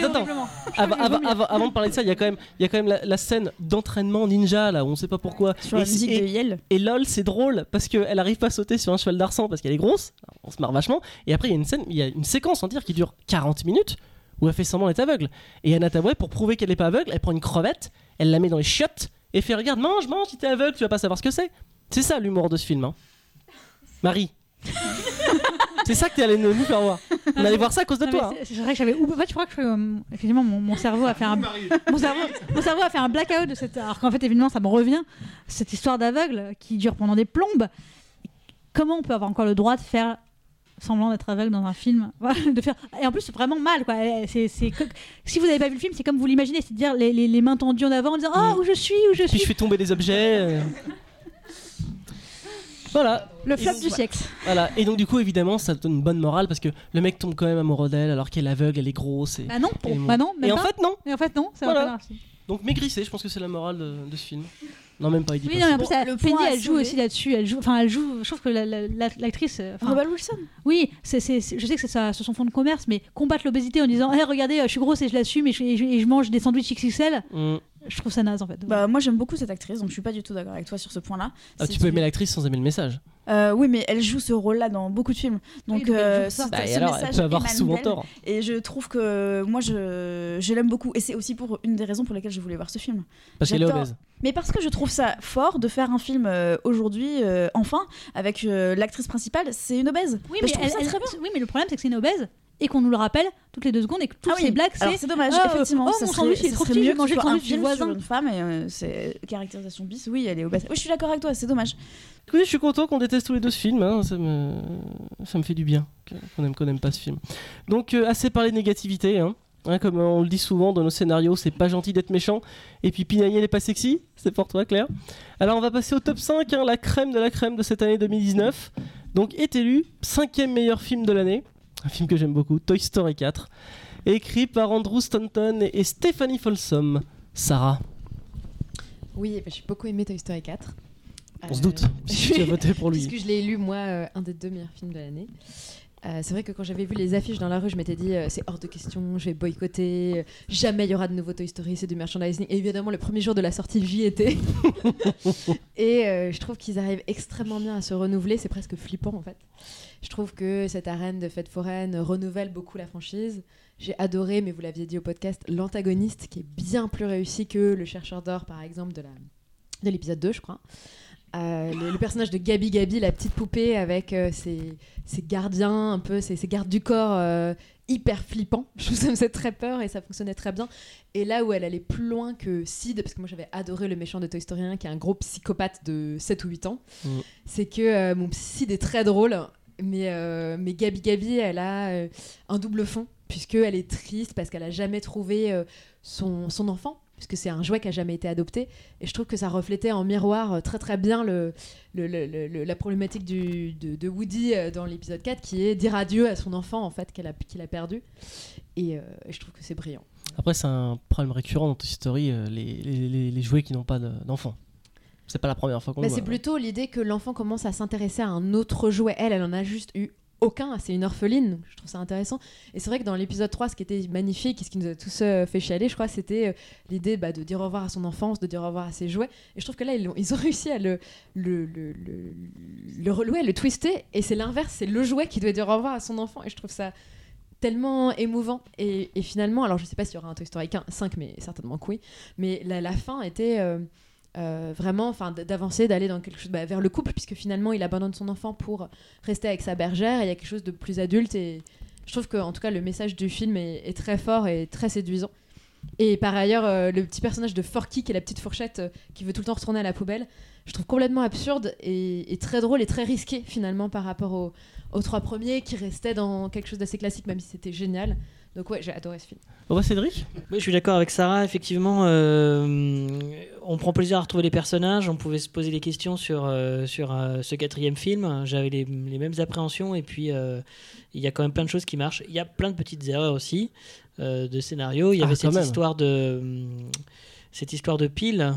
Avant de parler de ça, il y a quand même la scène d'entraînement ninja là où on sait pas pourquoi.
Sur la musique de Yel.
Et lol, c'est drôle parce qu'elle arrive pas à sauter sur un cheval d'arçon parce qu'elle est grosse. On se marre vachement. Et après, il y a une séquence entière qui dure 40 minutes où elle fait semblant d'être aveugle. Et Anna Thabouet, pour prouver qu'elle est pas aveugle, elle prend une crevette, elle la met dans les chiottes et fait regarde, mange, si t'es aveugle, tu vas pas savoir ce que c'est. C'est ça l'humour de ce film. Marie. C'est ça que t'es allé nous faire voir. On allait voir ça à cause de toi.
C'est vrai que j'avais oublié. En fait, je crois que effectivement mon cerveau a fait un mon cerveau a fait un blackout de cette. Alors qu'en fait, évidemment, ça me revient cette histoire d'aveugle qui dure pendant des plombes. Comment on peut avoir encore le droit de faire semblant d'être aveugle dans un film, de faire et en plus c'est vraiment mal quoi. Si vous n'avez pas vu le film, c'est comme vous l'imaginez, c'est de dire les mains tendues en avant en disant où je suis.
Puis je fais tomber des objets. Voilà.
Le flop du siècle.
Voilà. Et donc du coup évidemment ça donne une bonne morale parce que le mec tombe quand même amoureux d'elle alors qu'elle est aveugle, elle est grosse.
Bah non.
Et en fait non.
Ça va pas.
Donc maigrissez, je pense que c'est la morale de ce film. Non, même pas, il dit
oui,
pas.
Non, en plus, Penny, elle joue aussi là-dessus. Elle joue, je trouve que l'actrice.
Rebel Wilson.
Oui, je sais que c'est son fond de commerce, mais combattre l'obésité en disant hey, regardez, je suis grosse et je l'assume et je mange des sandwichs XXL. Je trouve ça naze en fait.
Bah, moi j'aime beaucoup cette actrice, donc je suis pas du tout d'accord avec toi sur ce point-là.
Tu peux aimer l'actrice sans aimer le message.
Oui, mais elle joue ce rôle-là dans beaucoup de films. Donc,
alors, elle peut avoir souvent tort.
Et je trouve que moi, je l'aime beaucoup. Et c'est aussi pour une des raisons pour lesquelles je voulais voir ce film.
Parce qu'elle est obèse.
Mais parce que je trouve ça fort de faire un film aujourd'hui, enfin, avec l'actrice principale, c'est une obèse.
Oui, mais oui, mais le problème, c'est que c'est une obèse. Et qu'on nous le rappelle toutes les 2 secondes et que toutes ces blagues
c'est dommage effectivement
mon sandwich il est trop petit, je vais manger le sandwich du voisin
sur une femme et c'est caractérisation bis, oui elle est obèse. Oui, je suis d'accord avec toi, c'est dommage.
Oui, je suis content qu'on déteste tous les 2 ce film, hein. ça me fait du bien qu'on aime pas ce film. Donc assez parlé de négativité, hein. Comme on le dit souvent dans nos scénarios, c'est pas gentil d'être méchant et puis Pinagnel n'est pas sexy, c'est pour toi Claire. Alors on va passer au top 5, hein, la crème de cette année 2019. Donc est élu 5e meilleur film de l'année. Un film que j'aime beaucoup, Toy Story 4, écrit par Andrew Stanton et Stephanie Folsom. Sarah.
Oui, j'ai beaucoup aimé Toy Story 4.
On se doute, si tu as voté pour lui.
Puisque je l'ai élu, moi, un des 2 meilleurs films de l'année. C'est vrai que quand j'avais vu les affiches dans la rue, je m'étais dit c'est hors de question, je vais boycotter, jamais il y aura de nouveau Toy Story, c'est du merchandising. Et évidemment, le premier jour de la sortie, j'y étais. Et je trouve qu'ils arrivent extrêmement bien à se renouveler, c'est presque flippant en fait. Je trouve que cette arène de fête foraine renouvelle beaucoup la franchise. J'ai adoré, mais vous l'aviez dit au podcast, l'antagoniste qui est bien plus réussi que le chercheur d'or, par exemple, de l'épisode 2, je crois. Le personnage de Gabi, la petite poupée avec ses gardiens, un peu ses gardes du corps hyper flippants. Je trouve que ça me faisait très peur et ça fonctionnait très bien. Et là où elle allait plus loin que Sid, parce que moi j'avais adoré le méchant de Toy Story 1 qui est un gros psychopathe de 7 ou 8 ans, c'est que mon Sid est très drôle. Mais Gabi, elle a un double fond, puisqu'elle est triste parce qu'elle n'a jamais trouvé son enfant. puisque c'est un jouet qui a jamais été adopté. Et je trouve que ça reflétait en miroir très très bien la problématique de Woody dans l'épisode 4, qui est dire adieu à son enfant en fait qu'il a perdu. Et je trouve que c'est brillant.
Après, c'est un problème récurrent dans Toy Story, les jouets qui n'ont pas d'enfants. C'est pas la première fois qu'on le voit.
C'est plutôt l'idée que l'enfant commence à s'intéresser à un autre jouet. Elle en a juste eu aucun, c'est une orpheline, donc je trouve ça intéressant. Et c'est vrai que dans l'épisode 3, ce qui était magnifique et ce qui nous a tous fait chialer, je crois, c'était l'idée de dire au revoir à son enfance, de dire au revoir à ses jouets. Et je trouve que là, ils ont réussi à le twister, et c'est l'inverse, c'est le jouet qui doit dire au revoir à son enfant, et je trouve ça tellement émouvant. Et finalement, alors je sais pas s'il y aura un Toy Story 5, mais certainement que oui, mais la fin était... vraiment d'avancer, d'aller dans quelque chose vers le couple, puisque finalement il abandonne son enfant pour rester avec sa bergère, et il y a quelque chose de plus adulte, et je trouve que en tout cas le message du film est très fort et très séduisant. Et par ailleurs le petit personnage de Forky, qui est la petite fourchette qui veut tout le temps retourner à la poubelle, je trouve complètement absurde et très drôle et très risqué finalement par rapport aux 3 premiers, qui restaient dans quelque chose d'assez classique, même si c'était génial. Donc ouais, j'ai adoré ce film.
Cédric ?
Oui, je suis d'accord avec Sarah. Effectivement, on prend plaisir à retrouver les personnages. On pouvait se poser des questions sur ce 4e film. J'avais les mêmes appréhensions. Et puis, il y a quand même plein de choses qui marchent. Il y a plein de petites erreurs aussi de scénario. Il y avait cette histoire de pile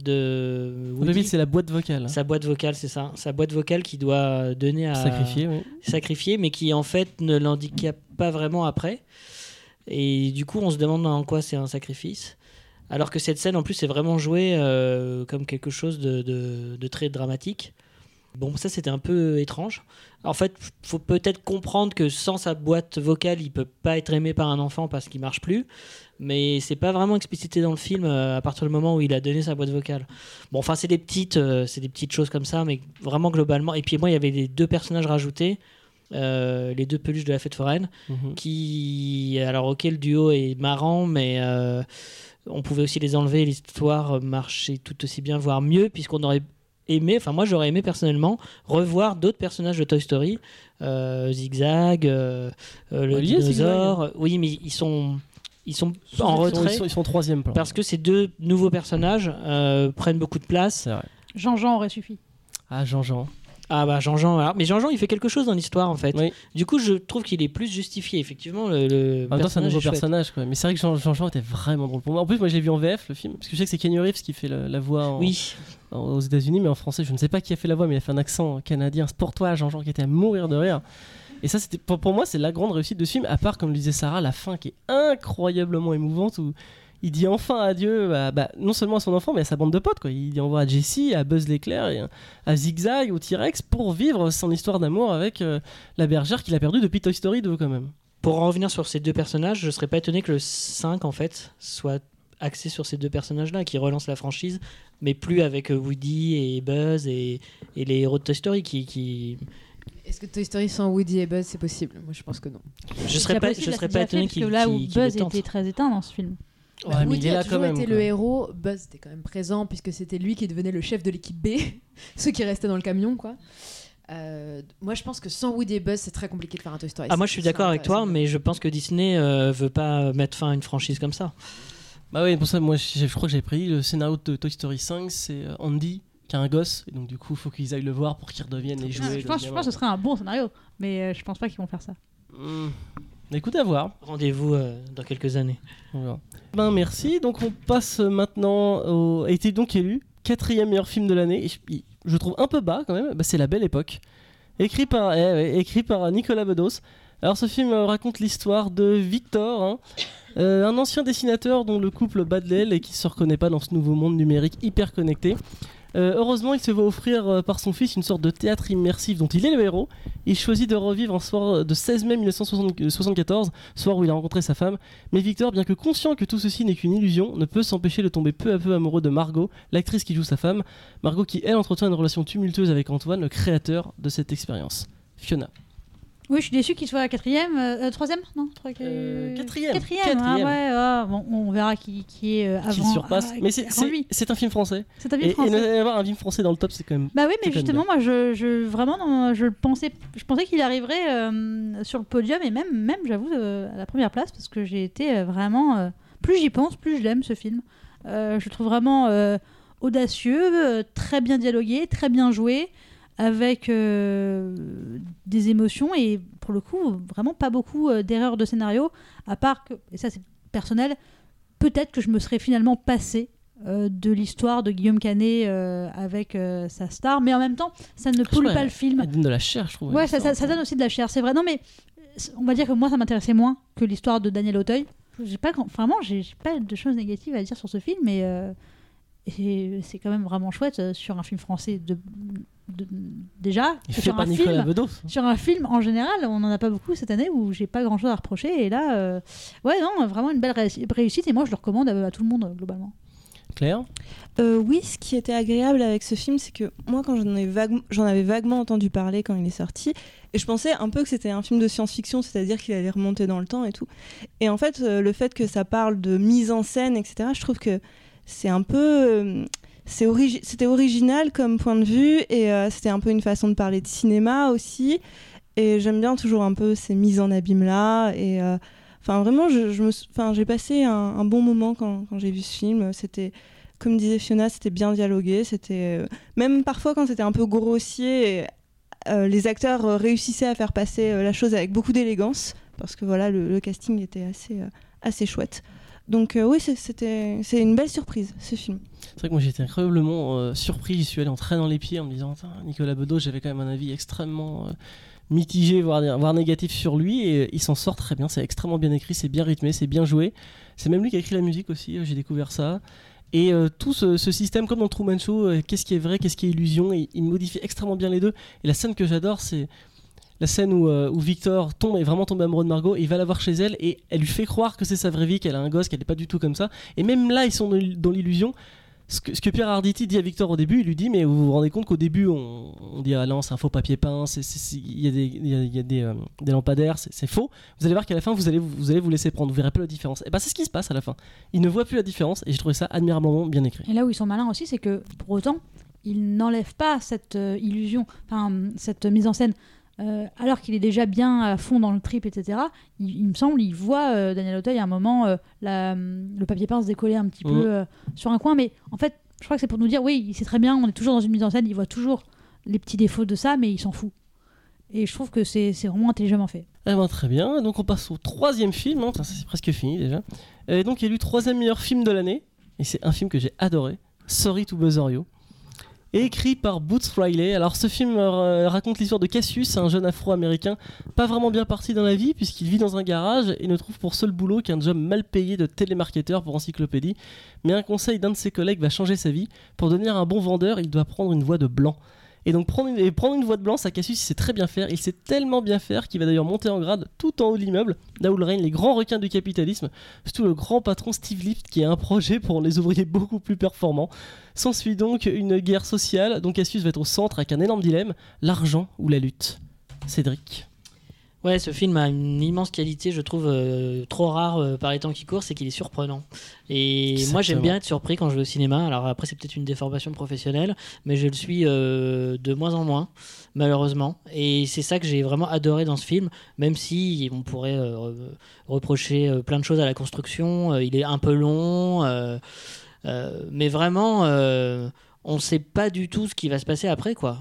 de Woody.
Le pile, c'est la boîte vocale.
Sa boîte vocale, c'est ça. Sa boîte vocale qui doit donner à... Sacrifier, mais qui en fait ne l'handicape pas vraiment après. Et du coup, on se demande en quoi c'est un sacrifice. Alors que cette scène, en plus, est vraiment jouée comme quelque chose de très dramatique. Bon, ça, c'était un peu étrange. En fait, il faut peut-être comprendre que sans sa boîte vocale, il peut pas être aimé par un enfant parce qu'il marche plus. Mais c'est pas vraiment explicité dans le film à partir du moment où il a donné sa boîte vocale. Bon, enfin, c'est des petites choses comme ça, mais vraiment globalement. Et puis moi, il y avait les 2 personnages rajoutés. Les 2 peluches de la fête foraine qui, alors ok, le duo est marrant, mais on pouvait aussi les enlever, l'histoire marchait tout aussi bien, voire mieux, puisqu'on aurait aimé, enfin moi j'aurais aimé personnellement revoir d'autres personnages de Toy Story, Zigzag, le dinosaure. Oui, mais ils sont en retrait.
Ils sont au 3e plan.
Parce que ces 2 nouveaux personnages prennent beaucoup de place.
C'est vrai.
Jean-Jean aurait suffi.
Ah, Jean-Jean.
Ah bah Jean-Jean, alors. Mais Jean-Jean il fait quelque chose dans l'histoire en fait.
Oui.
Du coup je trouve qu'il est plus justifié effectivement. Le
en même temps c'est un nouveau personnage quoi. Mais c'est vrai que Jean-Jean était vraiment drôle pour moi. En plus moi je l'ai vu en VF le film, parce que je sais que c'est Keanu Reeves qui fait la voix aux États-Unis, mais en français je ne sais pas qui a fait la voix, mais il a fait un accent canadien. C'est pour toi Jean-Jean qui était à mourir de rire. Et ça c'était pour moi c'est la grande réussite de ce film, à part comme le disait Sarah, la fin qui est incroyablement émouvante, où il dit enfin adieu non seulement à son enfant mais à sa bande de potes quoi. Il dit au revoir à Jessie, à Buzz l'éclair, et à Zigzag, au T-Rex, pour vivre son histoire d'amour avec la bergère qu'il a perdue depuis Toy Story 2 quand même.
Pour en revenir sur ces 2 personnages, je serais pas étonné que le 5 en fait soit axé sur ces 2 personnages là, qui relancent la franchise, mais plus avec Woody et Buzz et les héros de Toy Story qui...
Est-ce que Toy Story sans Woody et Buzz c'est possible ? Moi je pense que non.
Je serais pas étonné qu'il
là où Buzz était très éteint dans ce film.
Ouais,
Woody a toujours été le héros, Buzz était quand même présent puisque c'était lui qui devenait le chef de l'équipe B, ceux qui restaient dans le camion quoi. Moi je pense que sans Woody et Buzz c'est très compliqué de faire un Toy Story.
Moi je suis d'accord avec toi, mais je pense que Disney veut pas mettre fin à une franchise comme ça.
Bah oui, pour ça moi je crois que j'avais pris le scénario de Toy Story 5, c'est Andy qui a un gosse, et donc du coup il faut qu'ils aillent le voir pour qu'il redevienne et jouer.
Je pense que ce serait un bon scénario, mais je pense pas qu'ils vont faire ça.
Écoutez, à voir.
Rendez-vous dans quelques années.
Merci. Donc on passe maintenant a été donc élu 4e meilleur film de l'année. Et je trouve un peu bas quand même. C'est La Belle Époque, écrit par Nicolas Bedos. Alors ce film raconte l'histoire de Victor, un ancien dessinateur dont le couple bat de l'aile et qui se reconnaît pas dans ce nouveau monde numérique hyper connecté. Heureusement, il se voit offrir par son fils une sorte de théâtre immersif dont il est le héros. Il choisit de revivre un soir de 16 mai 1974, soir où il a rencontré sa femme. Mais Victor, bien que conscient que tout ceci n'est qu'une illusion, ne peut s'empêcher de tomber peu à peu amoureux de Margot, l'actrice qui joue sa femme. Margot qui, elle, entretient une relation tumultueuse avec Antoine, le créateur de cette expérience. Fiona.
Oui, je suis déçue qu'il soit à 4e, 3e, non
4e.
Ah ouais, bon, on verra qui est avant.
Qui surpasse. Mais c'est un film français.
C'est un film français.
Et avoir un film français dans le top, c'est quand même.
Bah oui, mais justement, moi, je pensais qu'il arriverait sur le podium et même, j'avoue, à la première place, parce que j'ai été vraiment. Plus j'y pense, plus je l'aime ce film. Je le trouve vraiment audacieux, très bien dialogué, très bien joué, avec des émotions et pour le coup, vraiment pas beaucoup d'erreurs de scénario, à part que, et ça c'est personnel, peut-être que je me serais finalement passée de l'histoire de Guillaume Canet avec sa star, mais en même temps, ça ne pollue pas le film.
Elle donne de la chair, je trouve.
Ouais, ça donne aussi de la chair, c'est vrai. Non, mais on va dire que moi, ça m'intéressait moins que l'histoire de Daniel Auteuil. Vraiment, j'ai pas de choses négatives à dire sur ce film, mais et c'est quand même vraiment chouette sur un film français déjà.
Il fait pas Nicolas Bedos.
Sur un film en général, on n'en a pas beaucoup cette année où j'ai pas grand chose à reprocher. Et là, ouais, non, vraiment une belle réussite. Et moi, je le recommande à tout le monde globalement.
Claire ?
Oui, ce qui était agréable avec ce film, c'est que moi, quand j'en avais vaguement entendu parler quand il est sorti, et je pensais un peu que c'était un film de science-fiction, c'est-à-dire qu'il allait remonter dans le temps et tout. Et en fait, le fait que ça parle de mise en scène, etc., je trouve que c'est un peu... c'était original comme point de vue, et c'était un peu une façon de parler de cinéma aussi. Et j'aime bien toujours un peu ces mises en abîme-là. Et vraiment, j'ai passé un bon moment quand j'ai vu ce film. C'était... Comme disait Fiona, c'était bien dialogué. C'était même parfois quand c'était un peu grossier, les acteurs réussissaient à faire passer la chose avec beaucoup d'élégance, parce que voilà, le casting était assez chouette. Donc oui, c'est une belle surprise, ce film.
C'est vrai que moi j'étais incroyablement surpris. J'y suis allé en traînant les pieds en me disant Nicolas Bedos, j'avais quand même un avis extrêmement mitigé, voire négatif sur lui, et il s'en sort très bien. C'est extrêmement bien écrit, c'est bien rythmé, c'est bien joué. C'est même lui qui a écrit la musique aussi, j'ai découvert ça. Et tout ce système, comme dans Truman Show, qu'est-ce qui est vrai, qu'est-ce qui est illusion, et il modifie extrêmement bien les deux. Et la scène que j'adore, c'est la scène où Victor est vraiment tombé amoureux de Margot, et il va la voir chez elle, et elle lui fait croire que c'est sa vraie vie, qu'elle a un gosse, qu'elle n'est pas du tout comme ça. Et même là, ils sont dans l'illusion. Ce que Pierre Arditi dit à Victor au début, il lui dit mais vous vous rendez compte qu'au début on dit ah non c'est un faux papier peint, il y a des lampadaires, c'est faux. Vous allez voir qu'à la fin vous allez vous laisser prendre, vous verrez pas la différence. Et ben c'est ce qui se passe à la fin. Il ne voit plus la différence et j'ai trouvé ça admirablement bien écrit.
Et là où ils sont malins aussi, c'est que pour autant ils n'enlèvent pas cette illusion, cette mise en scène. Alors qu'il est déjà bien à fond dans le trip, etc. Il me semble, il voit Daniel Auteuil à un moment le papier peint se décoller un petit peu sur un coin, mais en fait je crois que c'est pour nous dire oui, il sait très bien, on est toujours dans une mise en scène, il voit toujours les petits défauts de ça, mais il s'en fout. Et je trouve que c'est vraiment intelligemment fait.
Eh ben, très bien, donc on passe au troisième film, ça c'est presque fini déjà. Et donc il y a eu 3e meilleur film de l'année, et c'est un film que j'ai adoré, Sorry to Bother You. Écrit par Boots Riley. Alors ce film raconte l'histoire de Cassius, un jeune afro-américain pas vraiment bien parti dans la vie puisqu'il vit dans un garage et ne trouve pour seul boulot qu'un job mal payé de télémarketeur pour Encyclopédie. Mais un conseil d'un de ses collègues va changer sa vie. Pour devenir un bon vendeur, il doit prendre une voix de blanc. Et donc prendre une voix de blanc, ça Cassius il sait très bien faire. Il sait tellement bien faire qu'il va d'ailleurs monter en grade tout en haut de l'immeuble, là où règnent les grands requins du capitalisme, surtout le grand patron Steve Lift qui a un projet pour rendre les ouvriers beaucoup plus performants. S'ensuit donc une guerre sociale dont Cassius va être au centre avec un énorme dilemme, l'argent ou la lutte. Cédric.
Ouais, ce film a une immense qualité, je trouve, trop rare par les temps qui courent, c'est qu'il est surprenant. Et exactement. Moi, j'aime bien être surpris quand je vais au cinéma. Alors après, c'est peut-être une déformation professionnelle, mais je le suis de moins en moins, malheureusement. Et c'est ça que j'ai vraiment adoré dans ce film, même si on pourrait reprocher plein de choses à la construction. Il est un peu long, mais vraiment, on ne sait pas du tout ce qui va se passer après, quoi.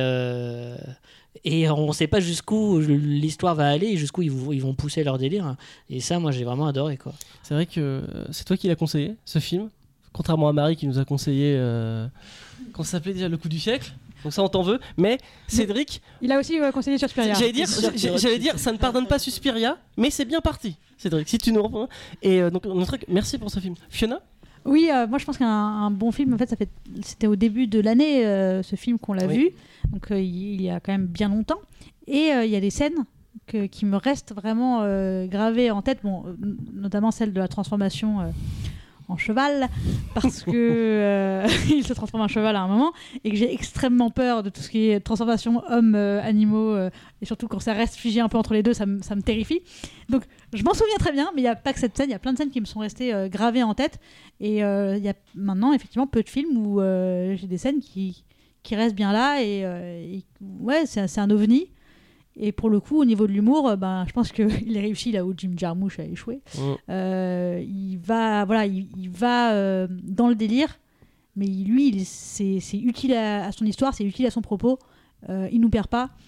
Et on ne sait pas jusqu'où l'histoire va aller et jusqu'où ils vont pousser leur délire. Et ça, moi, j'ai vraiment adoré, quoi.
C'est vrai que c'est toi qui l'as conseillé, ce film. Contrairement à Marie qui nous a conseillé... Comment ça s'appelait déjà, Le coup du siècle. Donc ça, on t'en veut. Mais Cédric...
Il a aussi conseillé Suspiria.
J'allais dire, ça ne pardonne pas Suspiria, mais c'est bien parti, Cédric, si tu nous reprends. Et donc, merci pour ce film. Fiona ?
Oui, moi je pense qu'un bon film, en fait, c'était au début de l'année, ce film qu'on l'a vu, donc il y a quand même bien longtemps. Et il y a des scènes qui me restent vraiment gravées en tête, notamment celle de la transformation en cheval, parce que il se transforme en cheval à un moment, et que j'ai extrêmement peur de tout ce qui est transformation hommes-animaux, et surtout quand ça reste figé un peu entre les deux, ça me terrifie. Donc je m'en souviens très bien, mais il n'y a pas que cette scène, il y a plein de scènes qui me sont restées gravées en tête, et il y a maintenant effectivement peu de films où j'ai des scènes qui restent bien là, et ouais, c'est un ovni. Et pour le coup, au niveau de l'humour, je pense qu'il est réussi là où Jim Jarmusch a échoué. Il va dans le délire, mais lui, c'est utile à son histoire, c'est utile à son propos. Il nous perd pas.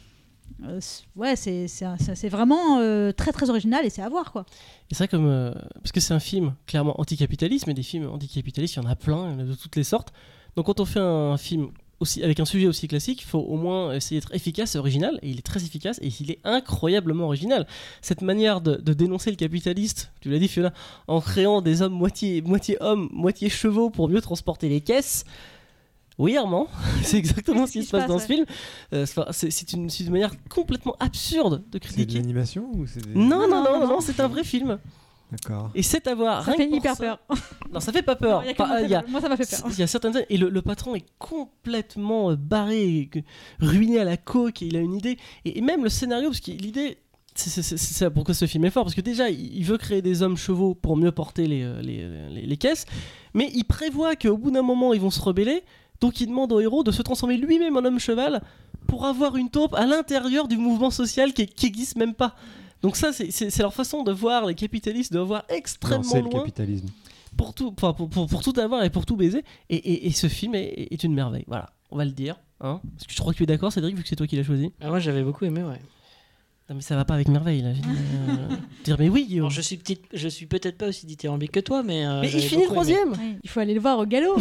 C'est vraiment très très original et c'est à voir quoi.
Et c'est vrai parce que c'est un film clairement anticapitaliste, mais des films anticapitalistes, il y en a plein, il y en a de toutes les sortes. Donc quand on fait un film aussi, avec un sujet aussi classique, il faut au moins essayer d'être efficace et original, et il est très efficace et il est incroyablement original. Cette manière de dénoncer le capitaliste, tu l'as dit Fiona, en créant des hommes moitié hommes, moitié chevaux pour mieux transporter les caisses. Oui, Armand, c'est exactement ce qui se passe dans ce film. C'est une manière complètement absurde de critiquer.
C'est de l'animation ou c'est des...
Non, c'est un vrai film.
D'accord.
Et c'est à voir.
Ça fait hyper peur.
Non, ça fait pas peur.
Moi, ça m'a fait peur.
Il y a certaines scènes, et le patron est complètement barré, ruiné à la coke, et il a une idée. Et même le scénario, parce que l'idée, c'est pourquoi ce film est fort, parce que déjà, il veut créer des hommes chevaux pour mieux porter les caisses, mais il prévoit qu'au bout d'un moment, ils vont se rebeller. Donc il demande au héros de se transformer lui-même en homme cheval pour avoir une taupe à l'intérieur du mouvement social qui n'existe même pas. Donc ça, c'est leur façon de voir les capitalistes, de voir extrêmement loin.
C'est le capitalisme.
Pour tout avoir et pour tout baiser. Et ce film est une merveille. Voilà, on va le dire. Hein, parce que je crois que tu es d'accord, Cédric, vu que c'est toi qui l'as choisi.
Ah, moi, j'avais beaucoup aimé, ouais.
Non, mais ça va pas avec merveille, là. Dire, mais oui, Guillaume.
Alors, je suis peut-être pas aussi dithyrambique que toi, mais
il finit troisième.
Oui, il faut aller le voir au galop.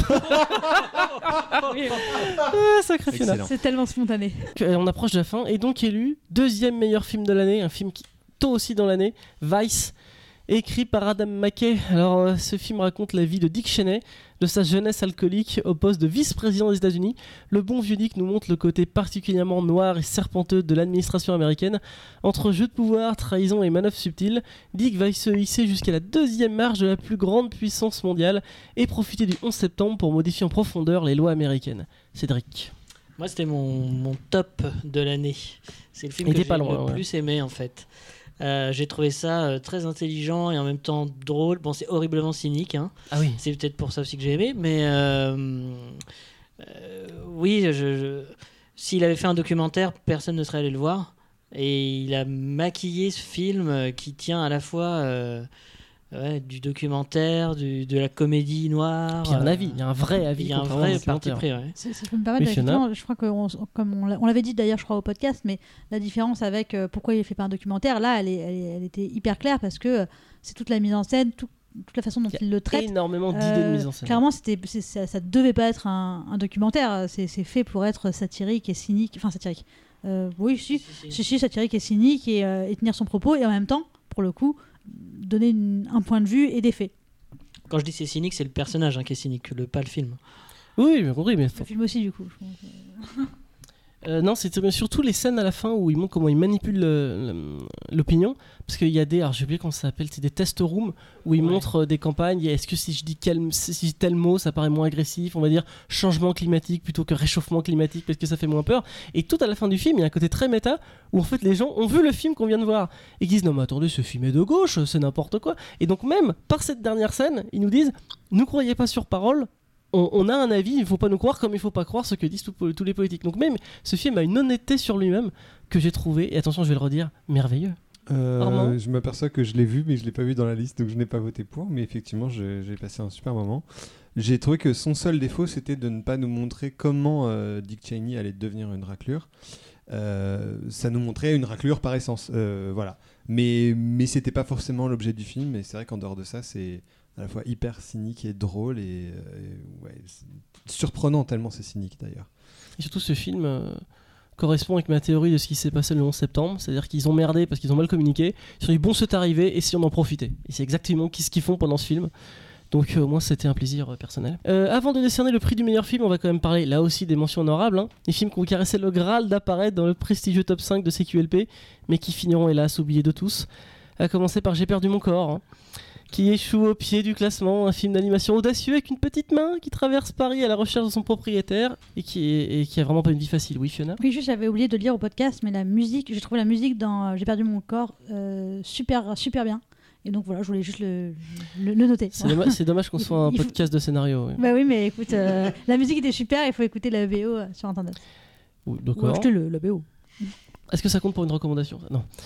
Sacré Fiona.
C'est tellement spontané.
On approche de la fin, et donc élu deuxième meilleur film de l'année, un film qui tôt aussi dans l'année, Vice, écrit par Adam McKay. Alors ce film raconte la vie de Dick Cheney, de sa jeunesse alcoolique au poste de vice-président des États-Unis. Le bon vieux Dick nous montre le côté particulièrement noir et serpenteux de l'administration américaine. Entre jeu de pouvoir, trahison et manœuvres subtiles, Dick va se hisser jusqu'à la deuxième marche de la plus grande puissance mondiale et profiter du 11 septembre pour modifier en profondeur les lois américaines. Cédric.
Moi, c'était mon top de l'année. C'est le film que j'ai le plus aimé, en fait. J'ai trouvé ça très intelligent et en même temps drôle. Bon, c'est horriblement cynique, hein.
Ah oui.
C'est peut-être pour ça aussi que j'ai aimé, mais oui, s'il avait fait un documentaire, personne ne serait allé le voir. Et il a maquillé ce film qui tient à la fois du documentaire, de la comédie noire.
Puis il y a un avis, il y a un vrai avis.
Il y a un vrai parti pris, ouais.
Ça peut me permettre, je crois que, comme on l'avait dit d'ailleurs, je crois, au podcast, mais la différence avec pourquoi il ne fait pas un documentaire, là, elle était hyper claire parce que c'est toute la mise en scène, toute la façon dont il le traite.
Énormément d'idées de mise en scène.
Clairement, ça ne devait pas être un documentaire, c'est fait pour être satirique et cynique. Enfin, satirique. Oui, si, satirique et cynique et tenir son propos et en même temps, pour le coup, donner un point de vue et des faits.
Quand je dis c'est cynique, c'est le personnage qui est cynique, pas le film.
Oui, bien compris. Mais
le film aussi, du coup. Je pense.
Non, c'est surtout les scènes à la fin où ils montrent comment ils manipulent l'opinion. Parce qu'il y a alors j'ai oublié comment ça s'appelle, c'est des test rooms où ils montrent des campagnes. Est-ce que si je dis tel mot, ça paraît moins agressif, on va dire changement climatique plutôt que réchauffement climatique parce que ça fait moins peur. Et tout à la fin du film, il y a un côté très méta où en fait les gens ont vu le film qu'on vient de voir et disent non mais attendez, ce film est de gauche, c'est n'importe quoi. Et donc même par cette dernière scène, ils nous disent ne croyez pas sur parole. On a un avis, il ne faut pas nous croire comme il ne faut pas croire ce que disent tous les politiques. Donc même ce film a une honnêteté sur lui-même que j'ai trouvé, et attention je vais le redire, merveilleux.
Je m'aperçois que je l'ai vu mais je ne l'ai pas vu dans la liste donc je n'ai pas voté pour, mais effectivement j'ai passé un super moment. J'ai trouvé que son seul défaut c'était de ne pas nous montrer comment Dick Cheney allait devenir une raclure. Ça nous montrait une raclure par essence, voilà. Mais c'était pas forcément l'objet du film, et c'est vrai qu'en dehors de ça c'est à la fois hyper cynique et drôle et surprenant tellement c'est cynique d'ailleurs.
Et surtout ce film correspond avec ma théorie de ce qui s'est passé le 11 septembre, c'est-à-dire qu'ils ont merdé parce qu'ils ont mal communiqué, ils se sont dit bon c'est arrivé et si on en profitait. Et c'est exactement ce qu'ils font pendant ce film. Donc moi c'était un plaisir personnel. Avant de décerner le prix du meilleur film, on va quand même parler là aussi des mentions honorables, hein, des films qui ont caressé le Graal d'apparaître dans le prestigieux top 5 de CQLP, mais qui finiront hélas oubliés de tous. À commencer par J'ai perdu mon corps, hein, qui échoue au pied du classement, un film d'animation audacieux avec une petite main qui traverse Paris à la recherche de son propriétaire et qui a vraiment pas une vie facile. Oui, Fiona ?
Oui, juste j'avais oublié de le dire au podcast, mais la musique, j'ai trouvé la musique dans J'ai perdu mon corps super bien. Et donc voilà, je voulais juste le noter.
C'est dommage qu'on soit un podcast de scénario. Oui.
Bah oui, mais écoute, la musique était super, il faut écouter la VO sur Internet.
Oui, d'accord.
Ou acheter la VO.
Est-ce que ça compte pour une recommandation ? Non.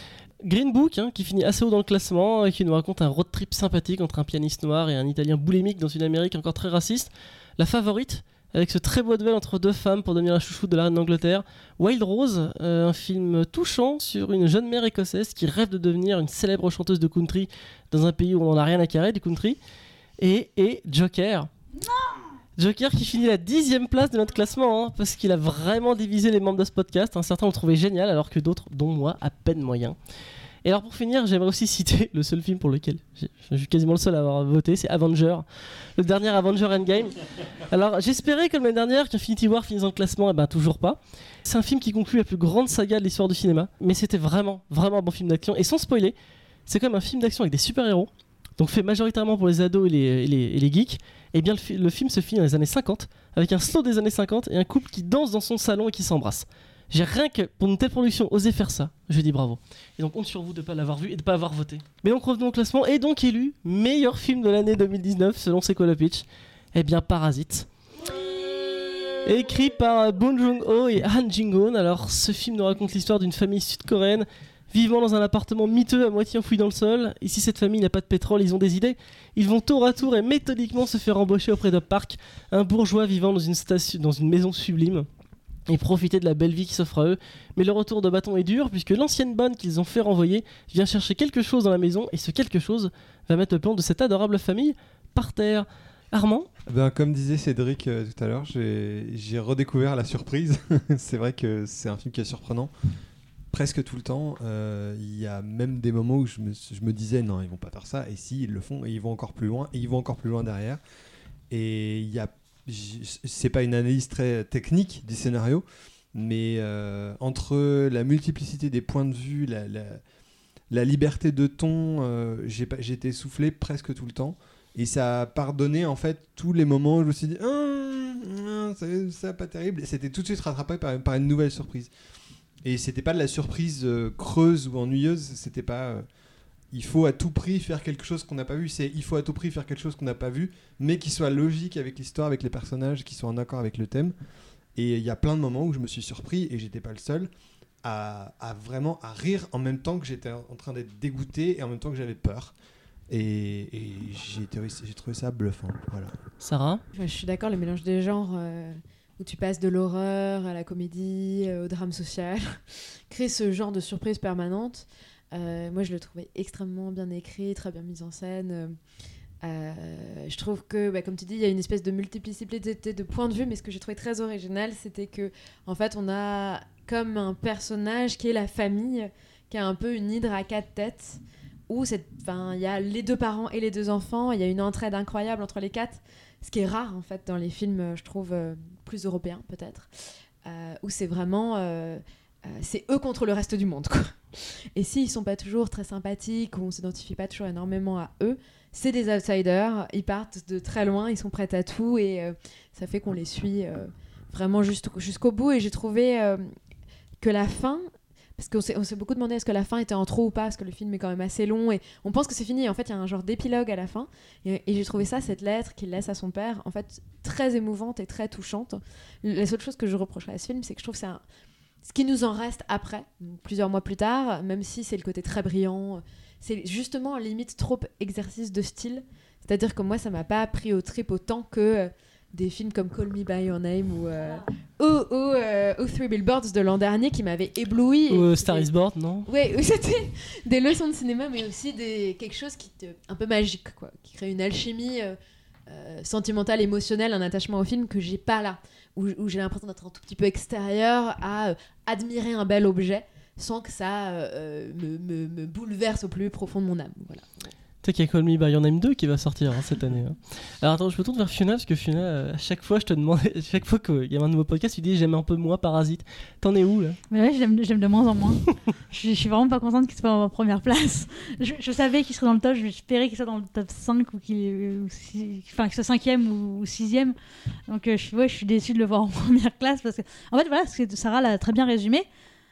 Green Book, qui finit assez haut dans le classement et qui nous raconte un road trip sympathique entre un pianiste noir et un Italien boulimique dans une Amérique encore très raciste. La Favorite, avec ce très beau duel entre 2 femmes pour devenir la chouchoute de la reine d'Angleterre. Wild Rose, un film touchant sur une jeune mère écossaise qui rêve de devenir une célèbre chanteuse de country dans un pays où on n'en a rien à carrer du country. Et Joker. Joker qui finit la 10e place de notre classement, parce qu'il a vraiment divisé les membres de ce podcast. Certains l'ont trouvé génial, alors que d'autres, dont moi, à peine moyen. Et alors pour finir, j'aimerais aussi citer le seul film pour lequel je suis quasiment le seul à avoir voté, c'est Avenger, le dernier Avenger Endgame. Alors j'espérais comme l'année dernière qu'Infinity War finisse dans le classement, et ben toujours pas. C'est un film qui conclut la plus grande saga de l'histoire du cinéma, mais c'était vraiment un bon film d'action. Et sans spoiler, c'est comme un film d'action avec des super-héros, donc fait majoritairement pour les ados et les geeks. Et bien le film se finit dans les années 50, avec un slow des années 50 et un couple qui danse dans son salon et qui s'embrasse. J'ai rien que pour une telle production osé faire ça, je dis bravo. Et donc honte sur vous de ne pas l'avoir vu et de ne pas avoir voté. Mais donc revenons au classement, et donc élu meilleur film de l'année 2019 selon C'est quoi le pitch ? Eh bien Parasite. Écrit par Bong Joon-ho et Han Jin-gon. Alors ce film nous raconte l'histoire d'une famille sud-coréenne vivant dans un appartement miteux à moitié enfoui dans le sol. Ici cette famille n'a pas de pétrole, ils ont des idées. Ils vont tour à tour et méthodiquement se faire embaucher auprès de Park, un bourgeois vivant dans une maison sublime, et profiter de la belle vie qui s'offre à eux. Mais le retour de bâton est dur, puisque l'ancienne bonne qu'ils ont fait renvoyer vient chercher quelque chose dans la maison, et ce quelque chose va mettre le plan de cette adorable famille par terre. Armand ?
Comme disait Cédric tout à l'heure, j'ai redécouvert la surprise. C'est vrai que c'est un film qui est surprenant presque tout le temps. Il y a même des moments où je me disais non, ils vont pas faire ça, et si, ils le font, et ils vont encore plus loin, et ils vont encore plus loin derrière. Et il y a c'est pas une analyse très technique du scénario, mais entre la multiplicité des points de vue, la liberté de ton, j'ai été essoufflé presque tout le temps, et ça a pardonné en fait tous les moments où je me suis dit ça pas terrible, et c'était tout de suite rattrapé par une nouvelle surprise. Et c'était pas de la surprise creuse ou ennuyeuse, c'était pas il faut à tout prix faire quelque chose qu'on n'a pas vu, c'est il faut à tout prix faire quelque chose qu'on n'a pas vu, mais qui soit logique avec l'histoire, avec les personnages, qui soit en accord avec le thème. Et il y a plein de moments où je me suis surpris, et j'étais pas le seul, à vraiment à rire en même temps que j'étais en train d'être dégoûté et en même temps que j'avais peur. Et j'ai trouvé ça bluffant. Voilà.
Sarah ?
Je suis d'accord, le mélange des genres où tu passes de l'horreur à la comédie, au drame social, crée ce genre de surprise permanente. Moi, je le trouvais extrêmement bien écrit, très bien mis en scène. Je trouve que, comme tu dis, il y a une espèce de multiplicité de points de vue, mais ce que j'ai trouvé très original, c'était que, en fait, on a comme un personnage qui est la famille, qui a un peu une hydre à 4 têtes, où il y a les 2 parents et les 2 enfants, il y a une entraide incroyable entre les 4, ce qui est rare, en fait, dans les films, je trouve, plus européens, peut-être, où c'est vraiment... c'est eux contre le reste du monde, quoi. Et s'ils sont pas toujours très sympathiques, ou on s'identifie pas toujours énormément à eux, c'est des outsiders, ils partent de très loin, ils sont prêts à tout, et ça fait qu'on les suit vraiment jusqu'au bout. Et j'ai trouvé que la fin, parce qu'on s'est beaucoup demandé est-ce que la fin était en trop ou pas, parce que le film est quand même assez long, et on pense que c'est fini, et en fait il y a un genre d'épilogue à la fin, et j'ai trouvé ça, cette lettre qu'il laisse à son père, en fait très émouvante et très touchante. La seule chose que je reprocherais à ce film, c'est que je trouve que c'est ce qui nous en reste après, plusieurs mois plus tard, même si c'est le côté très brillant, c'est justement limite trop exercice de style. C'est-à-dire que moi, ça m'a pas pris au trip autant que des films comme Call Me By Your Name ou Three Billboards de l'an dernier qui m'avaient ébloui.
Ou Star Is Born, non ?
Oui, c'était des leçons de cinéma, mais aussi quelque chose un peu magique, quoi, qui crée une alchimie sentimentale, émotionnelle, un attachement au film que j'ai pas là. Où j'ai l'impression d'être un tout petit peu extérieur à admirer un bel objet sans que ça me bouleverse au plus profond de mon âme. Voilà.
Tu sais qu'il y a Call Me By Your Name 2 qui va sortir cette année. Alors attends, je me tourne vers Fiona, parce que Fiona, à chaque fois, je te demande, chaque fois qu'il y a un nouveau podcast, tu dis j'aime un peu moins Parasite. T'en es où là ?
Mais ouais, j'aime de moins en moins. Je suis vraiment pas contente qu'il soit en première place. Je savais qu'il serait dans le top, j'espérais qu'il soit dans le top 5 ou qu'il soit 5e ou 6e. Donc je suis déçue de le voir en première classe, parce que en fait voilà, ce que Sarah l'a très bien résumé.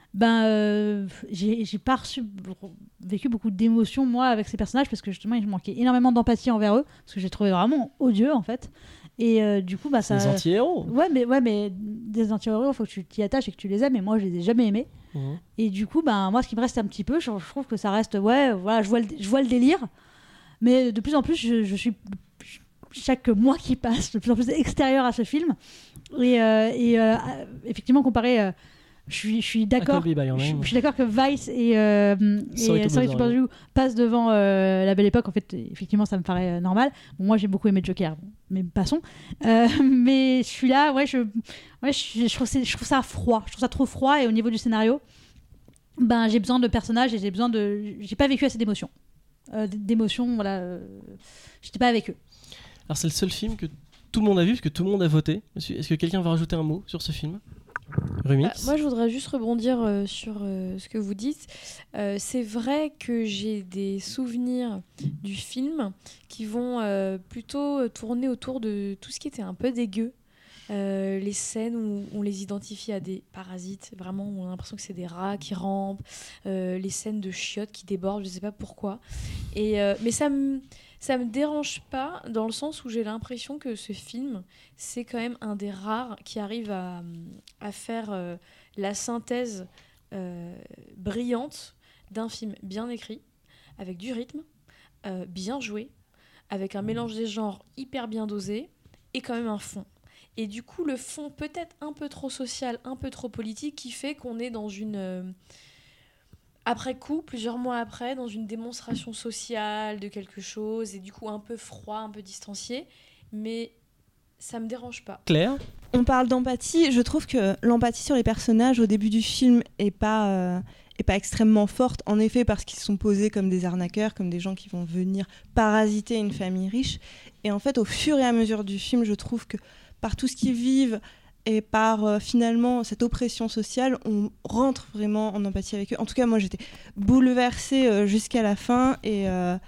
J'ai pas vécu beaucoup d'émotions moi avec ces personnages, parce que justement il manquait énormément d'empathie envers eux, parce que j'ai trouvé vraiment odieux en fait, Et du coup, bah, ça.
Des anti-héros.
Ouais, mais des anti-héros, il faut que tu t'y attaches et que tu les aimes. Et moi, je les ai jamais aimés. Et du coup, bah, moi, ce qui me reste un petit peu, je trouve que ça reste. Ouais, voilà, je vois le délire. Mais de plus en plus, je suis. Chaque mois qui passe, de plus en plus extérieur à ce film. Et effectivement, comparé. Je suis d'accord. Je suis d'accord que Vice et Sorry to Bother You passent devant La Belle Époque. En fait, effectivement, ça me paraît normal. Bon, moi, j'ai beaucoup aimé Joker, mais passons. Mais celui-là, je trouve ça froid. Je trouve ça trop froid. Et au niveau du scénario, ben, j'ai besoin de personnages et j'ai pas vécu assez d'émotions. Voilà. J'étais pas avec eux.
Alors, c'est le seul film que tout le monde a vu, parce que tout le monde a voté. Est-ce que quelqu'un va rajouter un mot sur ce film ? Remix.
Moi, je voudrais juste rebondir sur ce que vous dites. C'est vrai que j'ai des souvenirs du film qui vont plutôt tourner autour de tout ce qui était un peu dégueu. Les scènes où on les identifie à des parasites, vraiment, on a l'impression que c'est des rats qui rampent, les scènes de chiottes qui débordent, je sais pas pourquoi. Mais ça me dérange pas, dans le sens où j'ai l'impression que ce film, c'est quand même un des rares qui arrive à faire la synthèse brillante d'un film bien écrit, avec du rythme, bien joué, avec un mélange des genres hyper bien dosé, et quand même un fond. Et du coup, le fond peut-être un peu trop social, un peu trop politique, qui fait qu'on est dans une... après coup, plusieurs mois après, dans une démonstration sociale de quelque chose, et du coup un peu froid, un peu distancié, mais ça me dérange pas.
Claire ?
On parle d'empathie, je trouve que l'empathie sur les personnages au début du film est pas extrêmement forte, en effet, parce qu'ils sont posés comme des arnaqueurs, comme des gens qui vont venir parasiter une famille riche. Et en fait, au fur et à mesure du film, je trouve que par tout ce qu'ils vivent et par finalement cette oppression sociale, on rentre vraiment en empathie avec eux. En tout cas, moi, j'étais bouleversée jusqu'à la fin et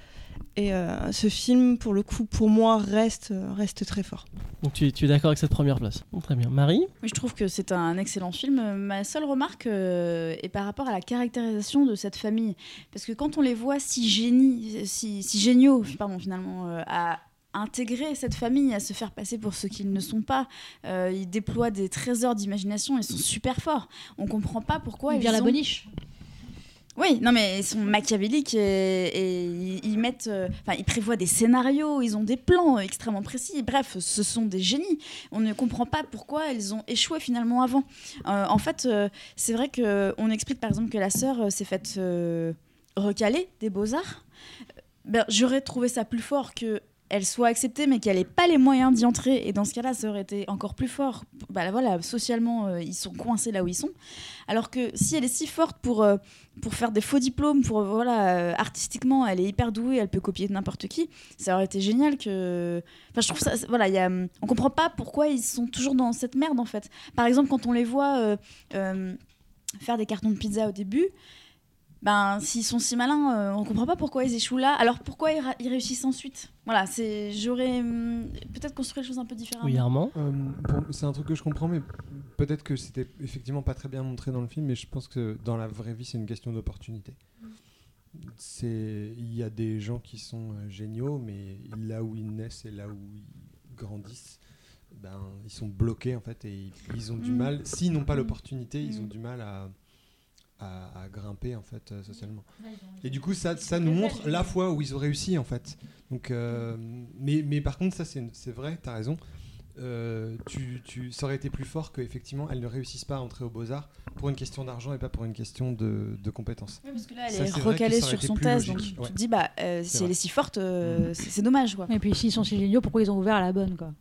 ce film, pour le coup, pour moi, reste très fort.
Donc tu es d'accord avec cette première place. Bon, très bien. Marie ?
Oui, je trouve que c'est un excellent film. Ma seule remarque est par rapport à la caractérisation de cette famille. Parce que quand on les voit si géniaux, finalement, à intégrer cette famille, à se faire passer pour ce qu'ils ne sont pas. Ils déploient des trésors d'imagination, ils sont super forts. On comprend pas pourquoi
ils ont... la boniche.
Oui, non mais ils sont machiavéliques et ils mettent, ils prévoient des scénarios, ils ont des plans extrêmement précis. Bref, ce sont des génies. On ne comprend pas pourquoi ils ont échoué finalement avant. En fait, c'est vrai qu'on explique par exemple que la sœur s'est faite recaler des Beaux-Arts. J'aurais trouvé ça plus fort que elle soit acceptée mais qu'elle n'ait pas les moyens d'y entrer, et dans ce cas-là ça aurait été encore plus fort. Voilà, socialement ils sont coincés là où ils sont, alors que si elle est si forte pour faire des faux diplômes, artistiquement elle est hyper douée, elle peut copier de n'importe qui, ça aurait été génial que... je trouve ça, on comprend pas pourquoi ils sont toujours dans cette merde en fait. Par exemple, quand on les voit faire des cartons de pizza au début, s'ils sont si malins, on comprend pas pourquoi ils échouent là. Alors pourquoi ils réussissent ensuite ? Voilà, j'aurais peut-être construit les choses un peu différemment.
Oui, Armand ?
C'est un truc que je comprends, mais peut-être que c'était effectivement pas très bien montré dans le film, mais je pense que dans la vraie vie, c'est une question d'opportunité. Il y a des gens qui sont géniaux, mais là où ils naissent et là où ils grandissent, ils sont bloqués en fait, et ils ont du mal. S'ils n'ont pas l'opportunité, ils ont du mal à grimper en fait socialement. Et du coup ça nous montre la fois où ils ont réussi en fait. Donc mais par contre ça c'est vrai, t'as raison. Ça aurait été plus fort qu'effectivement elles ne réussissent pas à entrer aux Beaux-Arts pour une question d'argent et pas pour une question de compétences.
Oui, parce que là elle est recalée sur son thèse, donc tu te dis si elle est si forte, c'est dommage quoi.
Et puis s'ils sont si géniaux, pourquoi ils ont ouvert à la bonne quoi?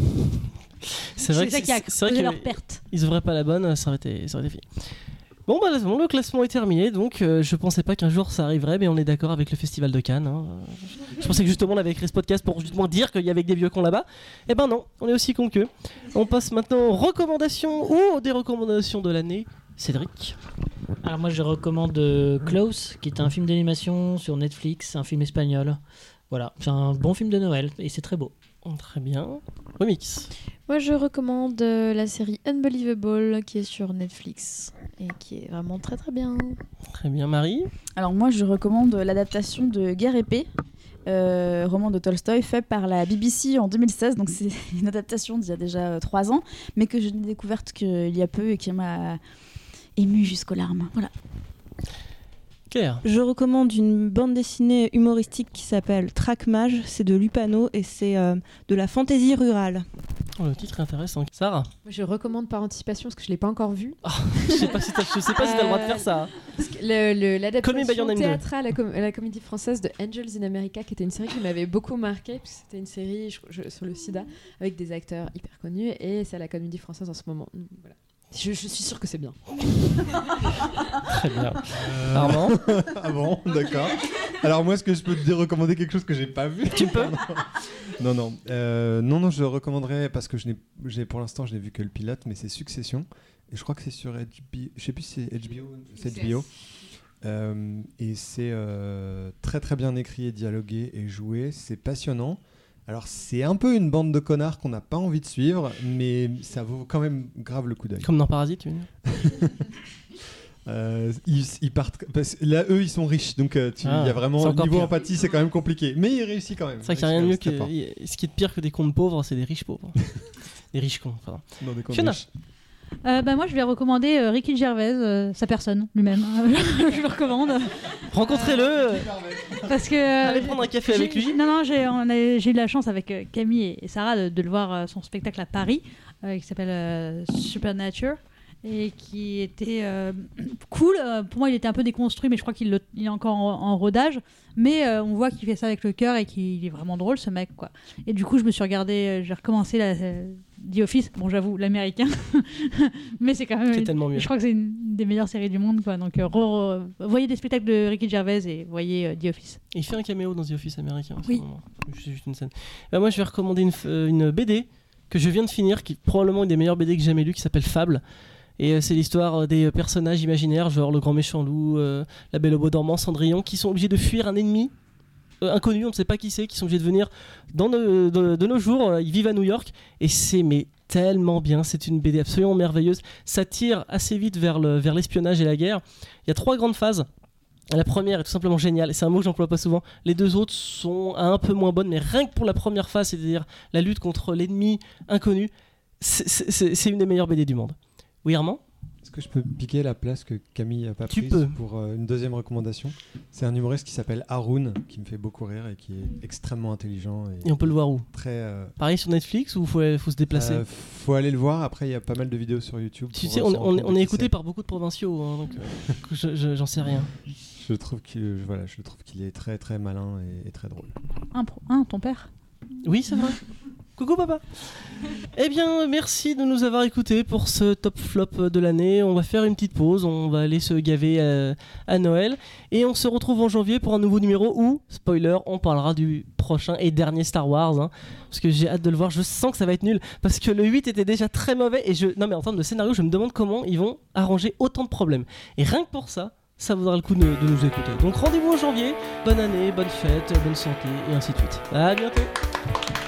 C'est vrai
ça qui a causé leur perte.
Ils ouvraient pas la bonne, ça aurait été fini. Bon, le classement est terminé, donc je pensais pas qu'un jour ça arriverait, mais on est d'accord avec le Festival de Cannes. Hein. Je pensais que justement on avait écrit ce podcast pour justement dire qu'il y avait que des vieux cons là-bas. Eh ben non, on est aussi cons qu'eux. On passe maintenant aux recommandations ou des recommandations de l'année. Cédric.
Alors moi je recommande Klaus, qui est un film d'animation sur Netflix, un film espagnol. Voilà, c'est un bon film de Noël et c'est très beau.
Très bien. Remix.
Moi, je recommande la série Unbelievable qui est sur Netflix et qui est vraiment très très bien.
Très bien, Marie.
Alors moi, je recommande l'adaptation de Guerre et Paix roman de Tolstoï fait par la BBC en 2016, donc c'est une adaptation d'il y a déjà 3 ans, mais que je n'ai découverte qu'il y a peu et qui m'a émue jusqu'aux larmes. Voilà.
Claire.
Je recommande une bande dessinée humoristique qui s'appelle Traquemage, c'est de Lupano et c'est de la fantaisie rurale.
Oh, le titre est intéressant. Sarah.
Moi, je recommande par anticipation parce que je l'ai pas encore vu.
Je sais pas si t'as le droit de faire ça.
Parce que
Call Me by
l'adaptation
Your Name
théâtrale à la Comédie Française de Angels in America, qui était une série qui m'avait beaucoup marqué, parce que c'était une série sur le sida avec des acteurs hyper connus, et c'est à la Comédie Française en ce moment. Donc, voilà. Je suis sûre que c'est bien.
Très bien. Armand.
Ah bon, d'accord. Alors moi, est-ce que je peux te recommander quelque chose que j'ai pas vu?
Tu peux.
Non, je recommanderais parce que pour l'instant, je n'ai vu que le pilote, mais c'est Succession. Et je crois que c'est sur HBO. Je sais plus si c'est HBO. C'est HBO. Et c'est très très bien écrit et dialogué et joué. C'est passionnant. Alors c'est un peu une bande de connards qu'on n'a pas envie de suivre, mais ça vaut quand même grave le coup d'œil.
Comme dans Parasite, tu veux dire.
Ils partent parce que là, eux, ils sont riches, donc il y a vraiment niveau pire. Empathie, c'est quand même compliqué, mais il réussit quand même.
C'est vrai qu'il n'y a rien de mieux que ce qui est pire que des cons pauvres, c'est des riches pauvres. Des riches cons. Enfin.
Non, des cons
riches.
Moi, je vais recommander Ricky Gervais, sa personne lui-même. Je le recommande.
Rencontrez-le.
Parce que
allez prendre un café avec lui.
Non, j'ai eu la chance avec Camille et Sarah de le voir son spectacle à Paris, qui s'appelle Supernature. Et qui était cool. Pour moi, il était un peu déconstruit, mais je crois qu'il est encore en rodage. Mais on voit qu'il fait ça avec le cœur et qu'il est vraiment drôle, ce mec, quoi. Et du coup, j'ai recommencé The Office. Bon, j'avoue, l'américain. Mais c'est quand même...
C'est tellement mieux.
Je crois que c'est une des meilleures séries du monde, quoi. Donc, voyez des spectacles de Ricky Gervais et voyez The Office.
Et il fait un caméo dans The Office américain. En
oui.
ce moment. C'est juste une scène. Moi, je vais recommander une BD que je viens de finir, qui est probablement une des meilleures BD que j'ai jamais lues, qui s'appelle Fable. Et c'est l'histoire des personnages imaginaires, genre le grand méchant loup, la belle au bois dormant, Cendrillon, qui sont obligés de fuir un ennemi inconnu, on ne sait pas qui c'est, qui sont obligés de venir de nos jours. Ils vivent à New York et c'est tellement bien. C'est une BD absolument merveilleuse. Ça tire assez vite vers l'espionnage et la guerre. Il y a 3 grandes phases. La première est tout simplement géniale, et c'est un mot que j'emploie pas souvent. Les 2 autres sont un peu moins bonnes, mais rien que pour la première phase, c'est-à-dire la lutte contre l'ennemi inconnu, c'est une des meilleures BD du monde. Oui, Armand ?
Est-ce que je peux piquer la place que Camille n'a pas prise pour une deuxième recommandation ? C'est un humoriste qui s'appelle Haroun, qui me fait beaucoup rire et qui est extrêmement intelligent.
Et on peut le voir où ?
Très,
pareil sur Netflix ou faut se déplacer ?
Faut aller le voir. Après, il y a pas mal de vidéos sur YouTube.
Tu sais, on est écouté par beaucoup de provinciaux, hein, donc j'en sais rien.
Je trouve qu'il est très très malin et très drôle.
Ton père ?
Oui, c'est vrai. Coucou papa. Eh bien, merci de nous avoir écoutés pour ce top flop de l'année. On va faire une petite pause, on va aller se gaver à Noël. Et on se retrouve en janvier pour un nouveau numéro où, spoiler, on parlera du prochain et dernier Star Wars. Hein, parce que j'ai hâte de le voir, je sens que ça va être nul. Parce que le 8 était déjà très mauvais. Non mais en termes de scénario, je me demande comment ils vont arranger autant de problèmes. Et rien que pour ça, ça vaudra le coup de nous écouter. Donc rendez-vous en janvier. Bonne année, bonne fête, bonne santé et ainsi de suite. À bientôt.